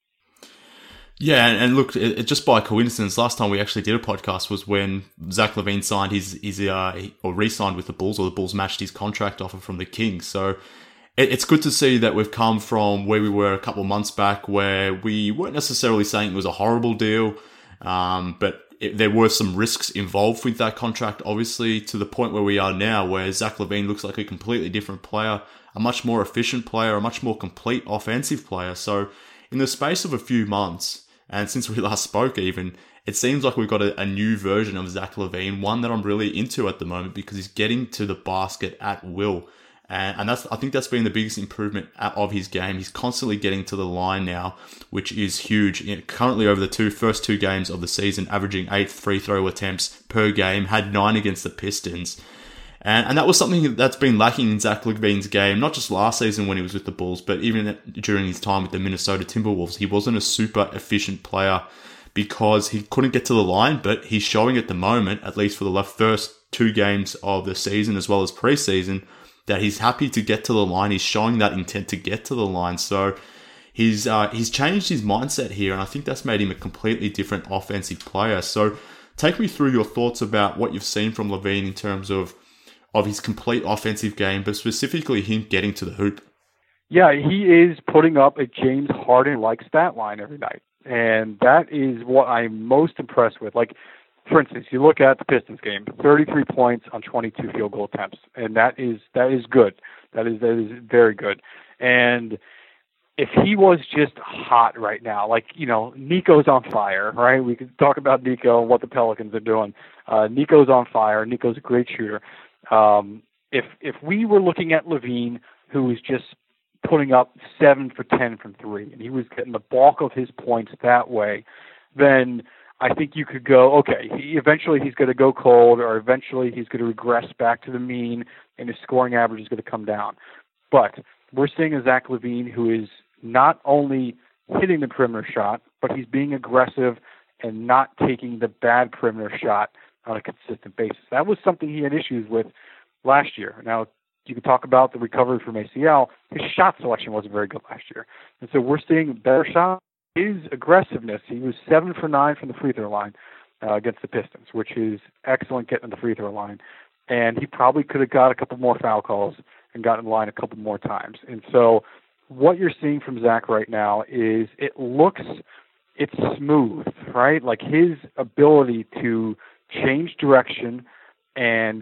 Yeah, and, and look, it, it, just by coincidence, last time we actually did a podcast was when Zach LaVine signed his, his uh, or re-signed with the Bulls, or the Bulls matched his contract offer from the Kings. So it, it's good to see that we've come from where we were a couple of months back, where we weren't necessarily saying it was a horrible deal, um, but it, there were some risks involved with that contract, obviously, to the point where we are now, where Zach LaVine looks like a completely different player, a much more efficient player, a much more complete offensive player. So in the space of a few months, and since we last spoke even, it seems like we've got a, a new version of Zach LaVine, one that I'm really into at the moment because he's getting to the basket at will. And, and that's I think that's been the biggest improvement of his game. He's constantly getting to the line now, which is huge. You know, currently over the two first two games of the season, averaging eight free throw attempts per game, had nine against the Pistons. And, and that was something that's been lacking in Zach LaVine's game, not just last season when he was with the Bulls, but even during his time with the Minnesota Timberwolves. He wasn't a super efficient player because he couldn't get to the line, but he's showing at the moment, at least for the first two games of the season as well as preseason, that he's happy to get to the line. He's showing that intent to get to the line. So he's uh, he's changed his mindset here, and I think that's made him a completely different offensive player. So take me through your thoughts about what you've seen from LaVine in terms of of his complete offensive game, but specifically him getting to the hoop. Yeah, he is putting up a James Harden-like stat line every night, and that is what I'm most impressed with. Like, for instance, you look at the Pistons game, thirty-three points on twenty-two field goal attempts, and that is that is good. That is that is very good. And if he was just hot right now, like, you know, Nico's on fire, right? We could talk about Nico and what the Pelicans are doing. Uh, Nico's on fire. Nico's a great shooter. Um, if if we were looking at LaVine, who was just putting up seven for ten from three, and he was getting the bulk of his points that way, then I think you could go, okay, he, eventually he's going to go cold, or eventually he's going to regress back to the mean, and his scoring average is going to come down. But we're seeing a Zach LaVine who is not only hitting the perimeter shot, but he's being aggressive and not taking the bad perimeter shot on a consistent basis. That was something he had issues with last year. Now, you can talk about the recovery from A C L. His shot selection wasn't very good last year. And so we're seeing better shots. His aggressiveness, he was seven for nine from the free throw line uh, against the Pistons, which is excellent getting the free throw line. And he probably could have got a couple more foul calls and gotten in line a couple more times. And so what you're seeing from Zach right now is it looks, it's smooth, right? Like his ability to change direction and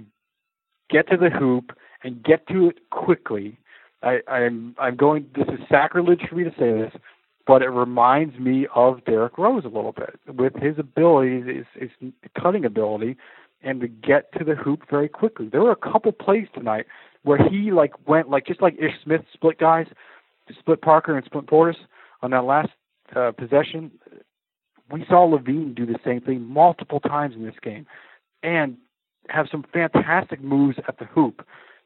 get to the hoop and get to it quickly. I, I'm I'm going. This is sacrilege for me to say this, but it reminds me of Derrick Rose a little bit with his ability, his, his cutting ability, and to get to the hoop very quickly. There were a couple plays tonight where he like went like just like Ish Smith split guys, split Parker and split Portis on that last uh, possession. We saw LaVine do the same thing multiple times in this game and have some fantastic moves at the hoop.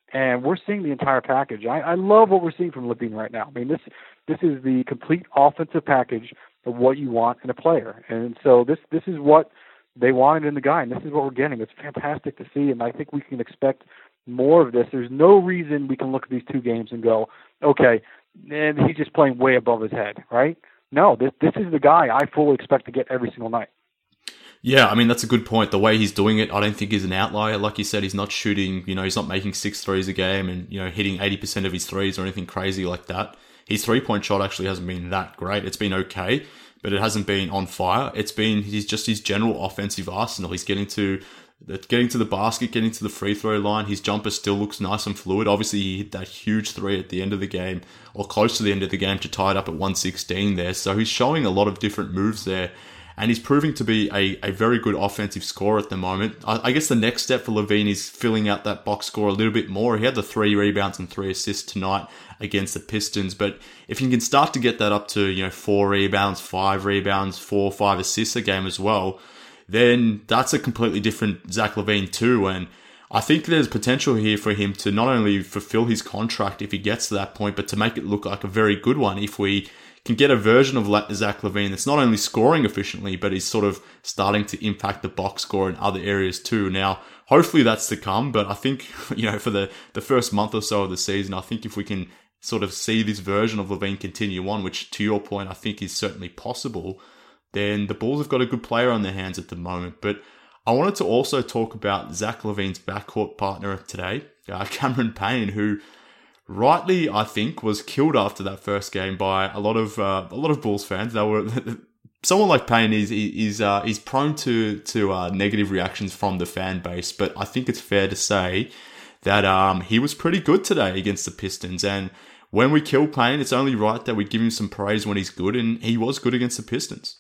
And we're seeing the entire package. I, I love what we're seeing from LaVine right now. I mean, this this is the complete offensive package of what you want in a player. And so this this is what they wanted in the guy, and this is what we're getting. It's fantastic to see, and I think we can expect more of this. There's no reason we can look at these two games and go, okay, and he's just playing way above his head, right? No, this this is the guy I fully expect to get every single night. Yeah, I mean, that's a good point. The way he's doing it, I don't think is an outlier. Like you said, he's not shooting, you know, he's not making six threes a game and, you know, hitting eighty percent of his threes or anything crazy like that. His three-point shot actually hasn't been that great. It's been okay, but it hasn't been on fire. It's been he's just his general offensive arsenal. He's getting to getting to the basket, getting to the free throw line. His jumper still looks nice and fluid. Obviously, he hit that huge three at the end of the game, or close to the end of the game, to tie it up at one sixteen there. So he's showing a lot of different moves there. And he's proving to be a, a very good offensive scorer at the moment. I, I guess the next step for LaVine is filling out that box score a little bit more. He had the three rebounds and three assists tonight against the Pistons. But if he can start to get that up to, you know, four rebounds, five rebounds, four, five assists a game as well, then that's a completely different Zach LaVine too. And I think there's potential here for him to not only fulfill his contract if he gets to that point, but to make it look like a very good one if we can get a version of Zach LaVine that's not only scoring efficiently, but is sort of starting to impact the box score in other areas too. Now, hopefully that's to come, but I think, you know, for the, the first month or so of the season, I think if we can sort of see this version of LaVine continue on, which to your point, I think is certainly possible, then the Bulls have got a good player on their hands at the moment. But I wanted to also talk about Zach LaVine's backcourt partner today, uh, Cameron Payne, who rightly, I think, was killed after that first game by a lot of uh, a lot of Bulls fans. They were someone like Payne is is uh, is prone to to uh, negative reactions from the fan base, but I think it's fair to say that um, he was pretty good today against the Pistons. And when we kill Payne, it's only right that we give him some praise when he's good, and he was good against the Pistons.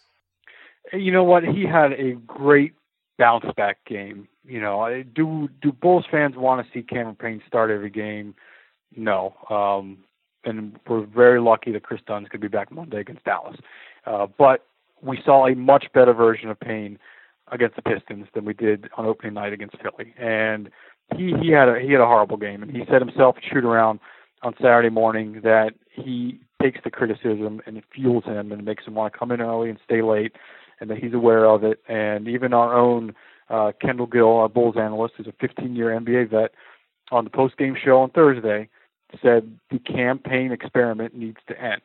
You know what? He had a great bounce back game. You know, do do Bulls fans want to see Cameron Payne start every game? No. Um, and we're very lucky that Chris Dunn's going to be back Monday against Dallas. Uh, but we saw a much better version of Payne against the Pistons than we did on opening night against Philly. And he, he had a he had a horrible game. And he said himself at shoot around on Saturday morning that he takes the criticism and it fuels him and makes him want to come in early and stay late, and that he's aware of it. And even our own uh, Kendall Gill, our Bulls analyst, who's a fifteen-year N B A vet, on the post-game show on Thursday, said the Cam Payne experiment needs to end.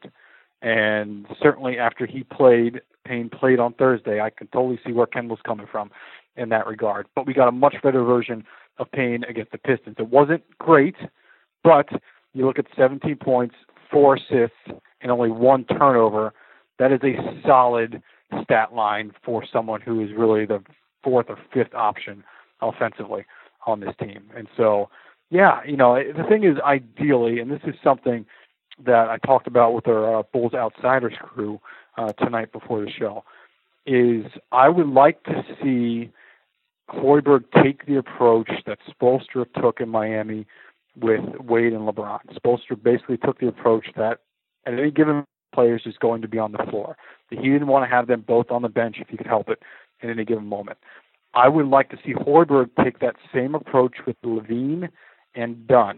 And certainly after he played, Payne played on Thursday, I can totally see where Kendall's coming from in that regard. But we got a much better version of Payne against the Pistons. It wasn't great, but you look at seventeen points, four assists, and only one turnover. That is a solid stat line for someone who is really the fourth or fifth option offensively on this team. And so, yeah, you know, the thing is, ideally, and this is something that I talked about with our uh, Bulls Outsiders crew uh, tonight before the show, is I would like to see Hoiberg take the approach that Spoelstra took in Miami with Wade and LeBron. Spoelstra basically took the approach that at any given player is just going to be on the floor. He didn't want to have them both on the bench if he could help it at any given moment. I would like to see Hoiberg take that same approach with LaVine and Dunn.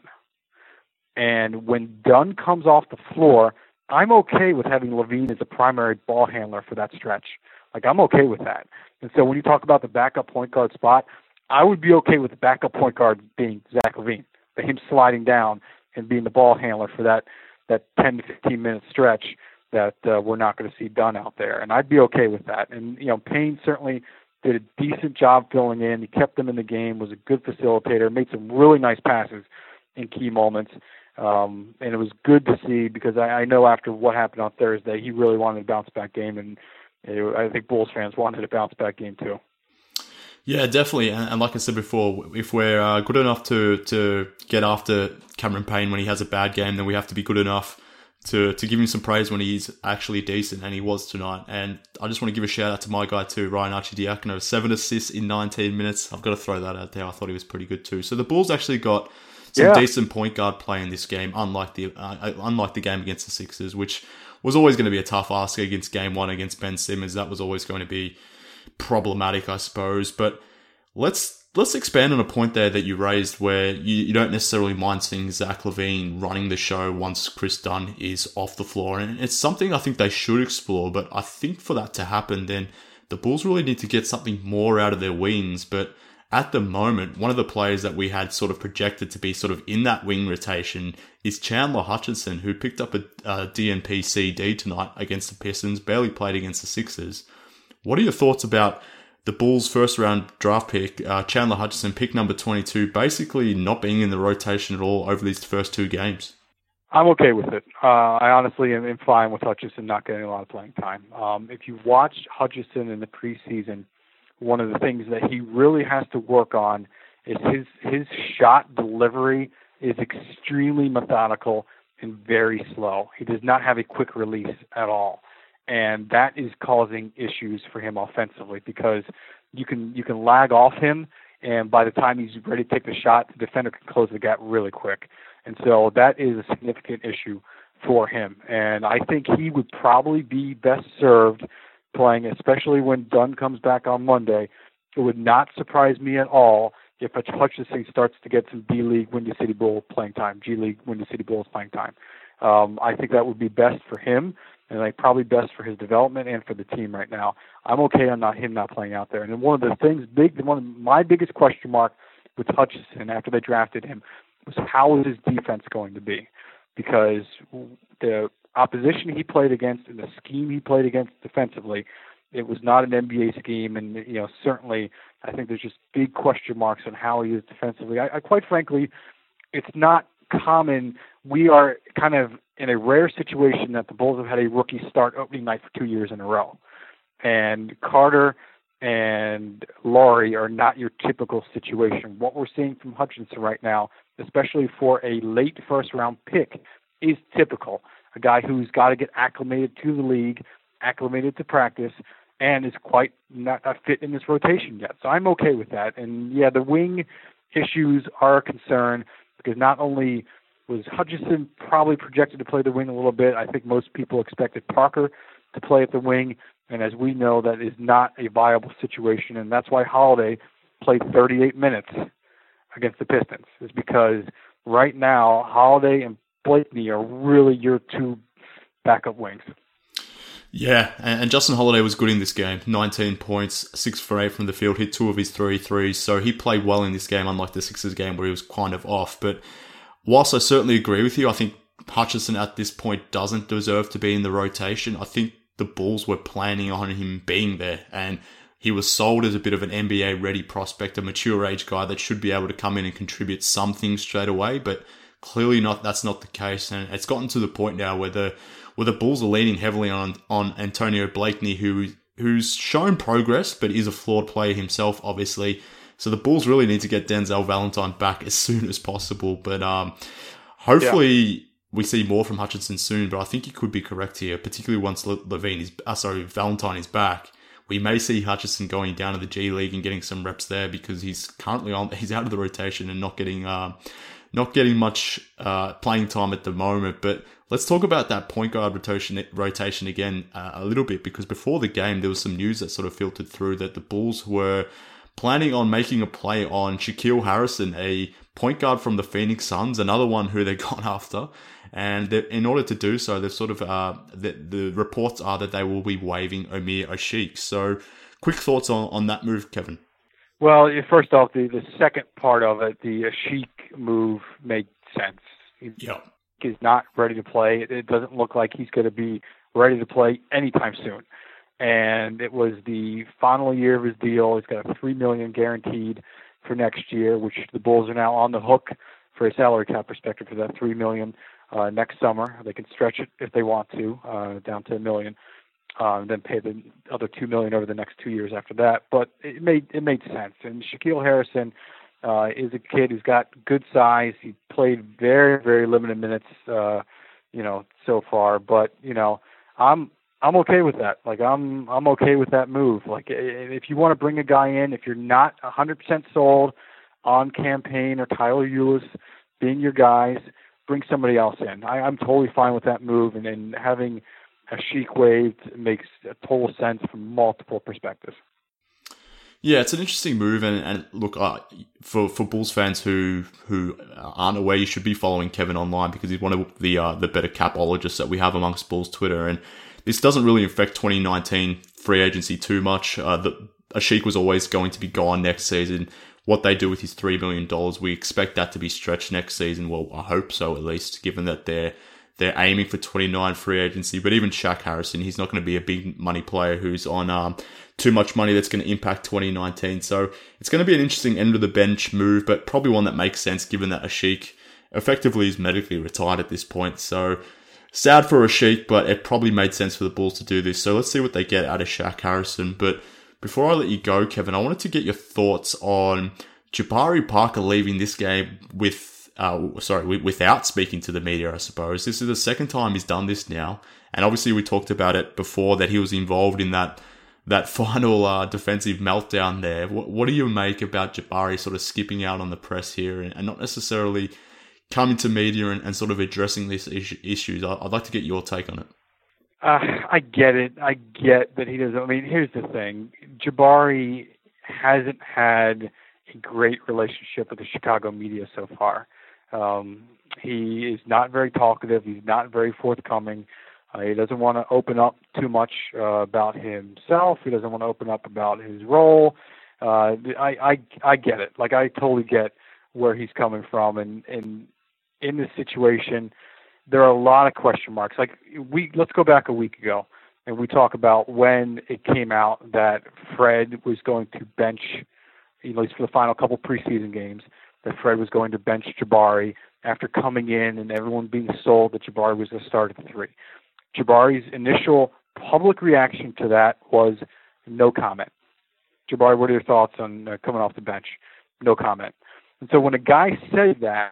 And when Dunn comes off the floor, I'm okay with having LaVine as a primary ball handler for that stretch. Like, I'm okay with that. And so when you talk about the backup point guard spot, I would be okay with the backup point guard being Zach LaVine, him sliding down and being the ball handler for that, that ten to fifteen minute stretch that uh, we're not going to see Dunn out there. And I'd be okay with that. And, you know, Payne certainly did a decent job filling in. He kept them in the game, was a good facilitator, made some really nice passes in key moments. Um, and it was good to see because I, I know after what happened on Thursday, he really wanted a bounce-back game, and it, I think Bulls fans wanted a bounce-back game too. Yeah, definitely. And, and like I said before, if we're uh, good enough to, to get after Cameron Payne when he has a bad game, then we have to be good enough to, to give him some praise when he's actually decent, and he was tonight. And I just want to give a shout-out to my guy too, Ryan Arcidiacono. Seven assists in nineteen minutes. I've got to throw that out there. I thought he was pretty good too. So the Bulls actually got some yeah. decent point guard play in this game, unlike the uh, unlike the game against the Sixers, which was always going to be a tough ask against game one against Ben Simmons. That was always going to be problematic, I suppose. But let's let's expand on a point there that you raised where you, you don't necessarily mind seeing Zach LaVine running the show once Chris Dunn is off the floor. And it's something I think they should explore, but I think for that to happen, then the Bulls really need to get something more out of their wings. But at the moment, one of the players that we had sort of projected to be sort of in that wing rotation is Chandler Hutchison, who picked up a, a D N P C D tonight against the Pistons, barely played against the Sixers. What are your thoughts about the Bulls' first round draft pick, uh, Chandler Hutchison, pick number twenty-two, basically not being in the rotation at all over these first two games? I'm okay with it. Uh, I honestly am, am fine with Hutchison not getting a lot of playing time. Um, if you watched Hutchison in the preseason, one of the things that he really has to work on is his his shot delivery is extremely methodical and very slow. He does not have a quick release at all. And that is causing issues for him offensively because you can you can lag off him, and by the time he's ready to take the shot, the defender can close the gap really quick. And so that is a significant issue for him. And I think he would probably be best served playing, especially when Dunn comes back on Monday. It would not surprise me at all if Hutchison starts to get some D-League Windy City Bulls playing time, G-League Windy City Bulls playing time. Um, I think that would be best for him, and like probably best for his development and for the team right now. I'm okay on not him not playing out there. And then one of the things, big, one of my biggest question mark with Hutchison after they drafted him was how is his defense going to be? Because the opposition he played against and the scheme he played against defensively, it was not an N B A scheme, and you know certainly I think there's just big question marks on how he is defensively. I, I quite frankly, it's not common. We are kind of in a rare situation that the Bulls have had a rookie start opening night for two years in a row. And Carter and Laurie are not your typical situation. What we're seeing from Hutchison right now, especially for a late first round pick, is typical. A guy who's got to get acclimated to the league, acclimated to practice, and is quite not, not fit in this rotation yet. So I'm okay with that. And yeah, the wing issues are a concern because not only was Hutchison probably projected to play the wing a little bit, I think most people expected Parker to play at the wing. And as we know, that is not a viable situation. And that's why Holiday played thirty-eight minutes against the Pistons, is because right now Holiday and Blakeney are really your two backup wings. Yeah, and Justin Holiday was good in this game. nineteen points, six for eight from the field, hit two of his three threes. So he played well in this game, unlike the Sixers game where he was kind of off. But whilst I certainly agree with you, I think Hutchison at this point doesn't deserve to be in the rotation. I think the Bulls were planning on him being there, and he was sold as a bit of an N B A-ready prospect, a mature age guy that should be able to come in and contribute some things straight away, but clearly not. That's not the case, and it's gotten to the point now where the where the Bulls are leaning heavily on on Antonio Blakeney, who who's shown progress, but is a flawed player himself, obviously. So the Bulls really need to get Denzel Valentine back as soon as possible, but um, hopefully. Yeah. We see more from Hutchison soon, but I think you could be correct here, particularly once LaVine is, uh, sorry, Valentine is back. We may see Hutchison going down to the G League and getting some reps there because he's currently on, he's out of the rotation and not getting, uh, not getting much uh, playing time at the moment. But let's talk about that point guard rotation rotation again uh, a little bit, because before the game there was some news that sort of filtered through that the Bulls were planning on making a play on Shaquille Harrison, a point guard from the Phoenix Suns, another one who they got after. And in order to do so, they've sort of uh, the, the reports are that they will be waiving Amir Ashiq. So, quick thoughts on, on that move, Kevin? Well, first off, the, the second part of it, the Ashiq move made sense. He yeah. is not ready to play. It, it doesn't look like he's going to be ready to play anytime soon. And it was the final year of his deal. He's got a three million dollars guaranteed for next year, which the Bulls are now on the hook for a salary cap perspective for that three million dollars. Uh, next summer, they can stretch it if they want to, uh, down to a million, uh, and then pay the other two million over the next two years after that. But it made it made sense. And Shaquille Harrison uh, is a kid who's got good size. He played very very limited minutes, uh, you know, so far. But you know, I'm I'm okay with that. Like I'm I'm okay with that move. Like if you want to bring a guy in, if you're not one hundred percent sold on Campaign or Tyler Ulis being your guys, bring somebody else in. I, I'm totally fine with that move, and, and having Ashiq waived makes a total sense from multiple perspectives. Yeah, it's an interesting move, and, and look, uh, for for Bulls fans who who aren't aware, you should be following Kevin online because he's one of the uh, the better capologists that we have amongst Bulls Twitter, and this doesn't really affect twenty nineteen free agency too much. Uh, the Asik was always going to be gone next season. What they do with his three million dollars, we expect that to be stretched next season. Well, I hope so, at least, given that they're they're aiming for twenty-nine free agency. But even Shaq Harrison, he's not going to be a big money player who's on um, too much money that's going to impact twenty nineteen. So it's going to be an interesting end of the bench move, but probably one that makes sense given that Asik effectively is medically retired at this point. So sad for Asik, but it probably made sense for the Bulls to do this. So let's see what they get out of Shaq Harrison. But before I let you go, Kevin, I wanted to get your thoughts on Jabari Parker leaving this game with Uh, sorry, without speaking to the media, I suppose. This is the second time he's done this now. And obviously we talked about it before that he was involved in that that final uh, defensive meltdown there. What, what do you make about Jabari sort of skipping out on the press here and, and not necessarily coming to media and, and sort of addressing these issues? I'd like to get your take on it. Uh, I get it. I get that he doesn't. I mean, here's the thing. Jabari hasn't had a great relationship with the Chicago media so far. Um, he is not very talkative. He's not very forthcoming. Uh, he doesn't want to open up too much uh, about himself. He doesn't want to open up about his role. Uh, I, I, I get it. Like, I totally get where he's coming from. And, and in this situation, there are a lot of question marks. Like, we, let's go back a week ago and we talk about when it came out that Fred was going to bench, at least for the final couple preseason games, that Fred was going to bench Jabari after coming in and everyone being sold that Jabari was the start of the three. Jabari's initial public reaction to that was no comment. Jabari, what are your thoughts on uh, coming off the bench? No comment. And so when a guy says that,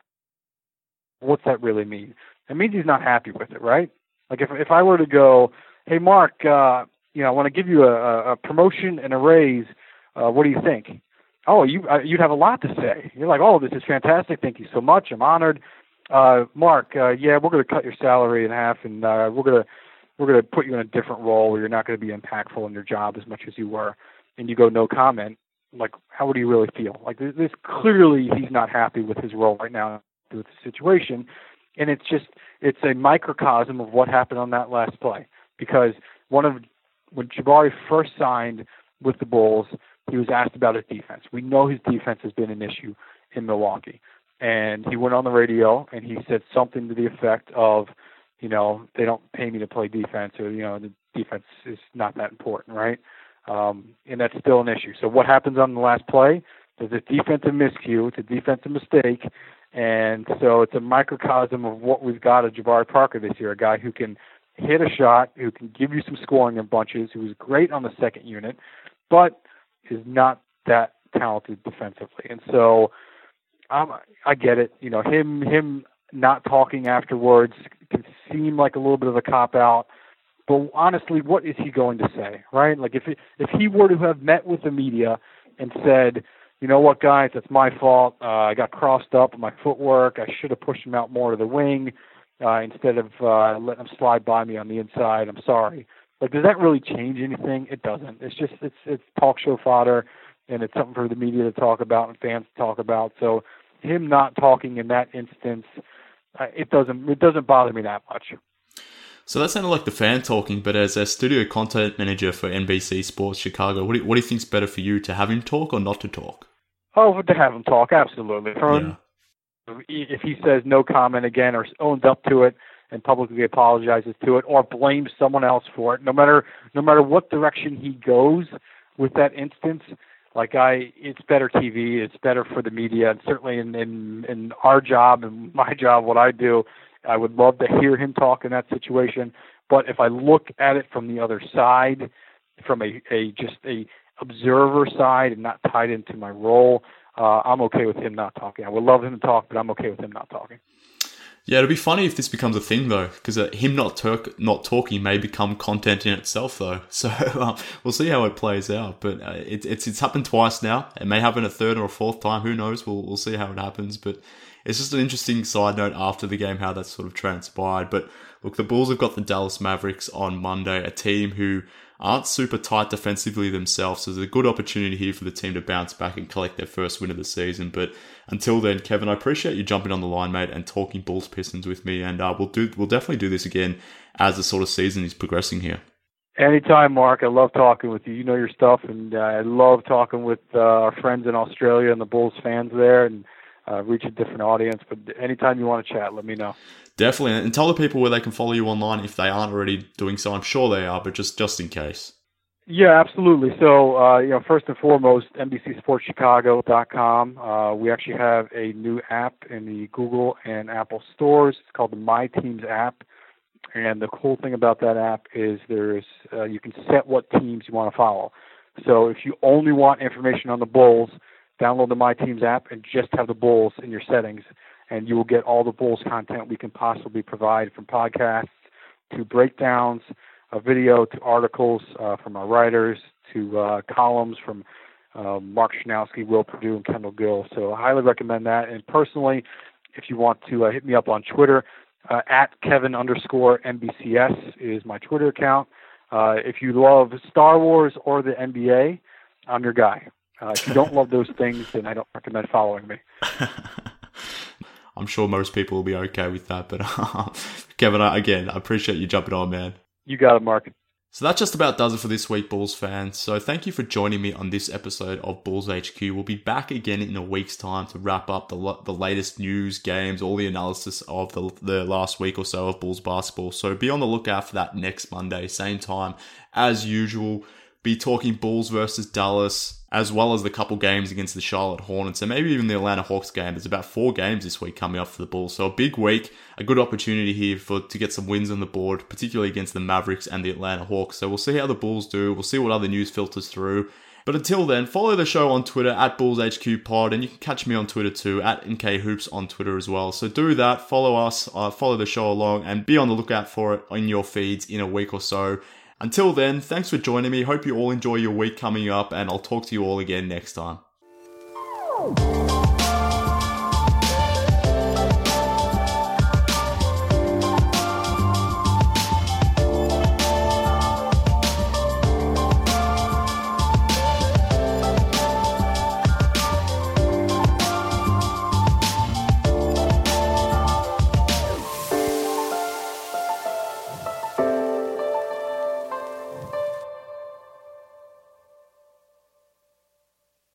what's that really mean? It means he's not happy with it, right? Like if if I were to go, hey, Mark, uh, you know, I want to give you a, a promotion and a raise. Uh, what do you think? Oh, you, uh, you'd have a lot to say. You're like, oh, this is fantastic. Thank you so much. I'm honored. Uh, Mark, uh, yeah, we're going to cut your salary in half, and uh, we're going to we're going to put you in a different role where you're not going to be impactful in your job as much as you were. And you go, no comment. Like, how would you really feel? Like, this, this clearly he's not happy with his role right now with the situation, and it's just it's a microcosm of what happened on that last play. Because one of when Jabari first signed with the Bulls, he was asked about his defense. We know his defense has been an issue in Milwaukee. And he went on the radio and he said something to the effect of, you know, they don't pay me to play defense, or, you know, the defense is not that important, right? Um, and that's still an issue. So what happens on the last play? There's a defensive miscue. It's a defensive mistake. And so it's a microcosm of what we've got of Jabari Parker this year, a guy who can hit a shot, who can give you some scoring in bunches, who was great on the second unit, but is not that talented defensively. And so um, I get it. You know, him him not talking afterwards can seem like a little bit of a cop-out. But honestly, what is he going to say, right? Like if it, if he were to have met with the media and said, you know what, guys, that's my fault. Uh, I got crossed up with my footwork. I should have pushed him out more to the wing uh, instead of uh, letting him slide by me on the inside. I'm sorry. Like, does that really change anything? It doesn't. It's just it's it's talk show fodder, and it's something for the media to talk about and fans to talk about. So him not talking in that instance, uh, it doesn't it doesn't bother me that much. So that sounded like the fan talking, but as a studio content manager for N B C Sports Chicago, what do you, what do you think's better for you, to have him talk or not to talk? Oh, to have him talk, absolutely. Yeah. If he says no comment again or owns up to it and publicly apologizes to it or blames someone else for it, no matter no matter what direction he goes with that instance, like I, it's better T V, it's better for the media, and certainly in, in, in our job and my job, what I do, I would love to hear him talk in that situation. But if I look at it from the other side, from a, a just a observer side and not tied into my role, uh, I'm okay with him not talking. I would love him to talk, but I'm okay with him not talking. Yeah, it'll be funny if this becomes a thing, though, because uh, him not talk, not talking may become content in itself, though. So uh, we'll see how it plays out. But uh, it, it's it's happened twice now. It may happen a third or a fourth time. Who knows? We'll we'll see how it happens. But it's just an interesting side note after the game how that sort of transpired. But Look, the Bulls have got the Dallas Mavericks on Monday, a team who aren't super tight defensively themselves, so there's a good opportunity here for the team to bounce back and collect their first win of the season. But until then, Kevin, I appreciate you jumping on the line, mate, and talking Bulls Pistons with me, and uh, we'll do we'll definitely do this again as the sort of season is progressing here. Anytime, Mark. I love talking with you. You know your stuff, and uh, I love talking with uh, our friends in Australia and the Bulls fans there, and uh, reach a different audience. But anytime you want to chat, let me know. Definitely, and tell the people where they can follow you online if they aren't already doing so. I'm sure they are, but just, just in case. Yeah, absolutely. So, uh, you know, first and foremost, N B C Sports Chicago dot com. Uh, we actually have a new app in the Google and Apple stores. It's called the My Teams app. And the cool thing about that app is there's uh, you can set what teams you want to follow. So if you only want information on the Bulls, download the My Teams app and just have the Bulls in your settings, and you will get all the Bulls content we can possibly provide, from podcasts to breakdowns, a video to articles uh, from our writers to uh, columns from uh, Mark Schanowski, Will Perdue, and Kendall Gill. So I highly recommend that. And personally, if you want to uh, hit me up on Twitter, uh, at Kevin underscore N B C S is my Twitter account. Uh, if you love Star Wars or the N B A, I'm your guy. Uh, if you don't love those things, then I don't recommend following me. I'm sure most people will be okay with that. But Kevin, again, I appreciate you jumping on, man. You got it, Mark. So that just about does it for this week, Bulls fans. So thank you for joining me on this episode of Bulls H Q. We'll be back again in a week's time to wrap up the the latest news, games, all the analysis of the, the last week or so of Bulls basketball. So be on the lookout for that next Monday, same time as usual. Be talking Bulls versus Dallas, as well as the couple games against the Charlotte Hornets, and maybe even the Atlanta Hawks game. There's about four games this week coming up for the Bulls. So a big week, a good opportunity here for to get some wins on the board, particularly against the Mavericks and the Atlanta Hawks. So we'll see how the Bulls do. We'll see what other news filters through. But until then, follow the show on Twitter at Bulls H Q Pod, and you can catch me on Twitter too, at N K Hoops on Twitter as well. So do that, follow us, uh, follow the show along, and be on the lookout for it in your feeds in a week or so. Until then, thanks for joining me. Hope you all enjoy your week coming up, and I'll talk to you all again next time.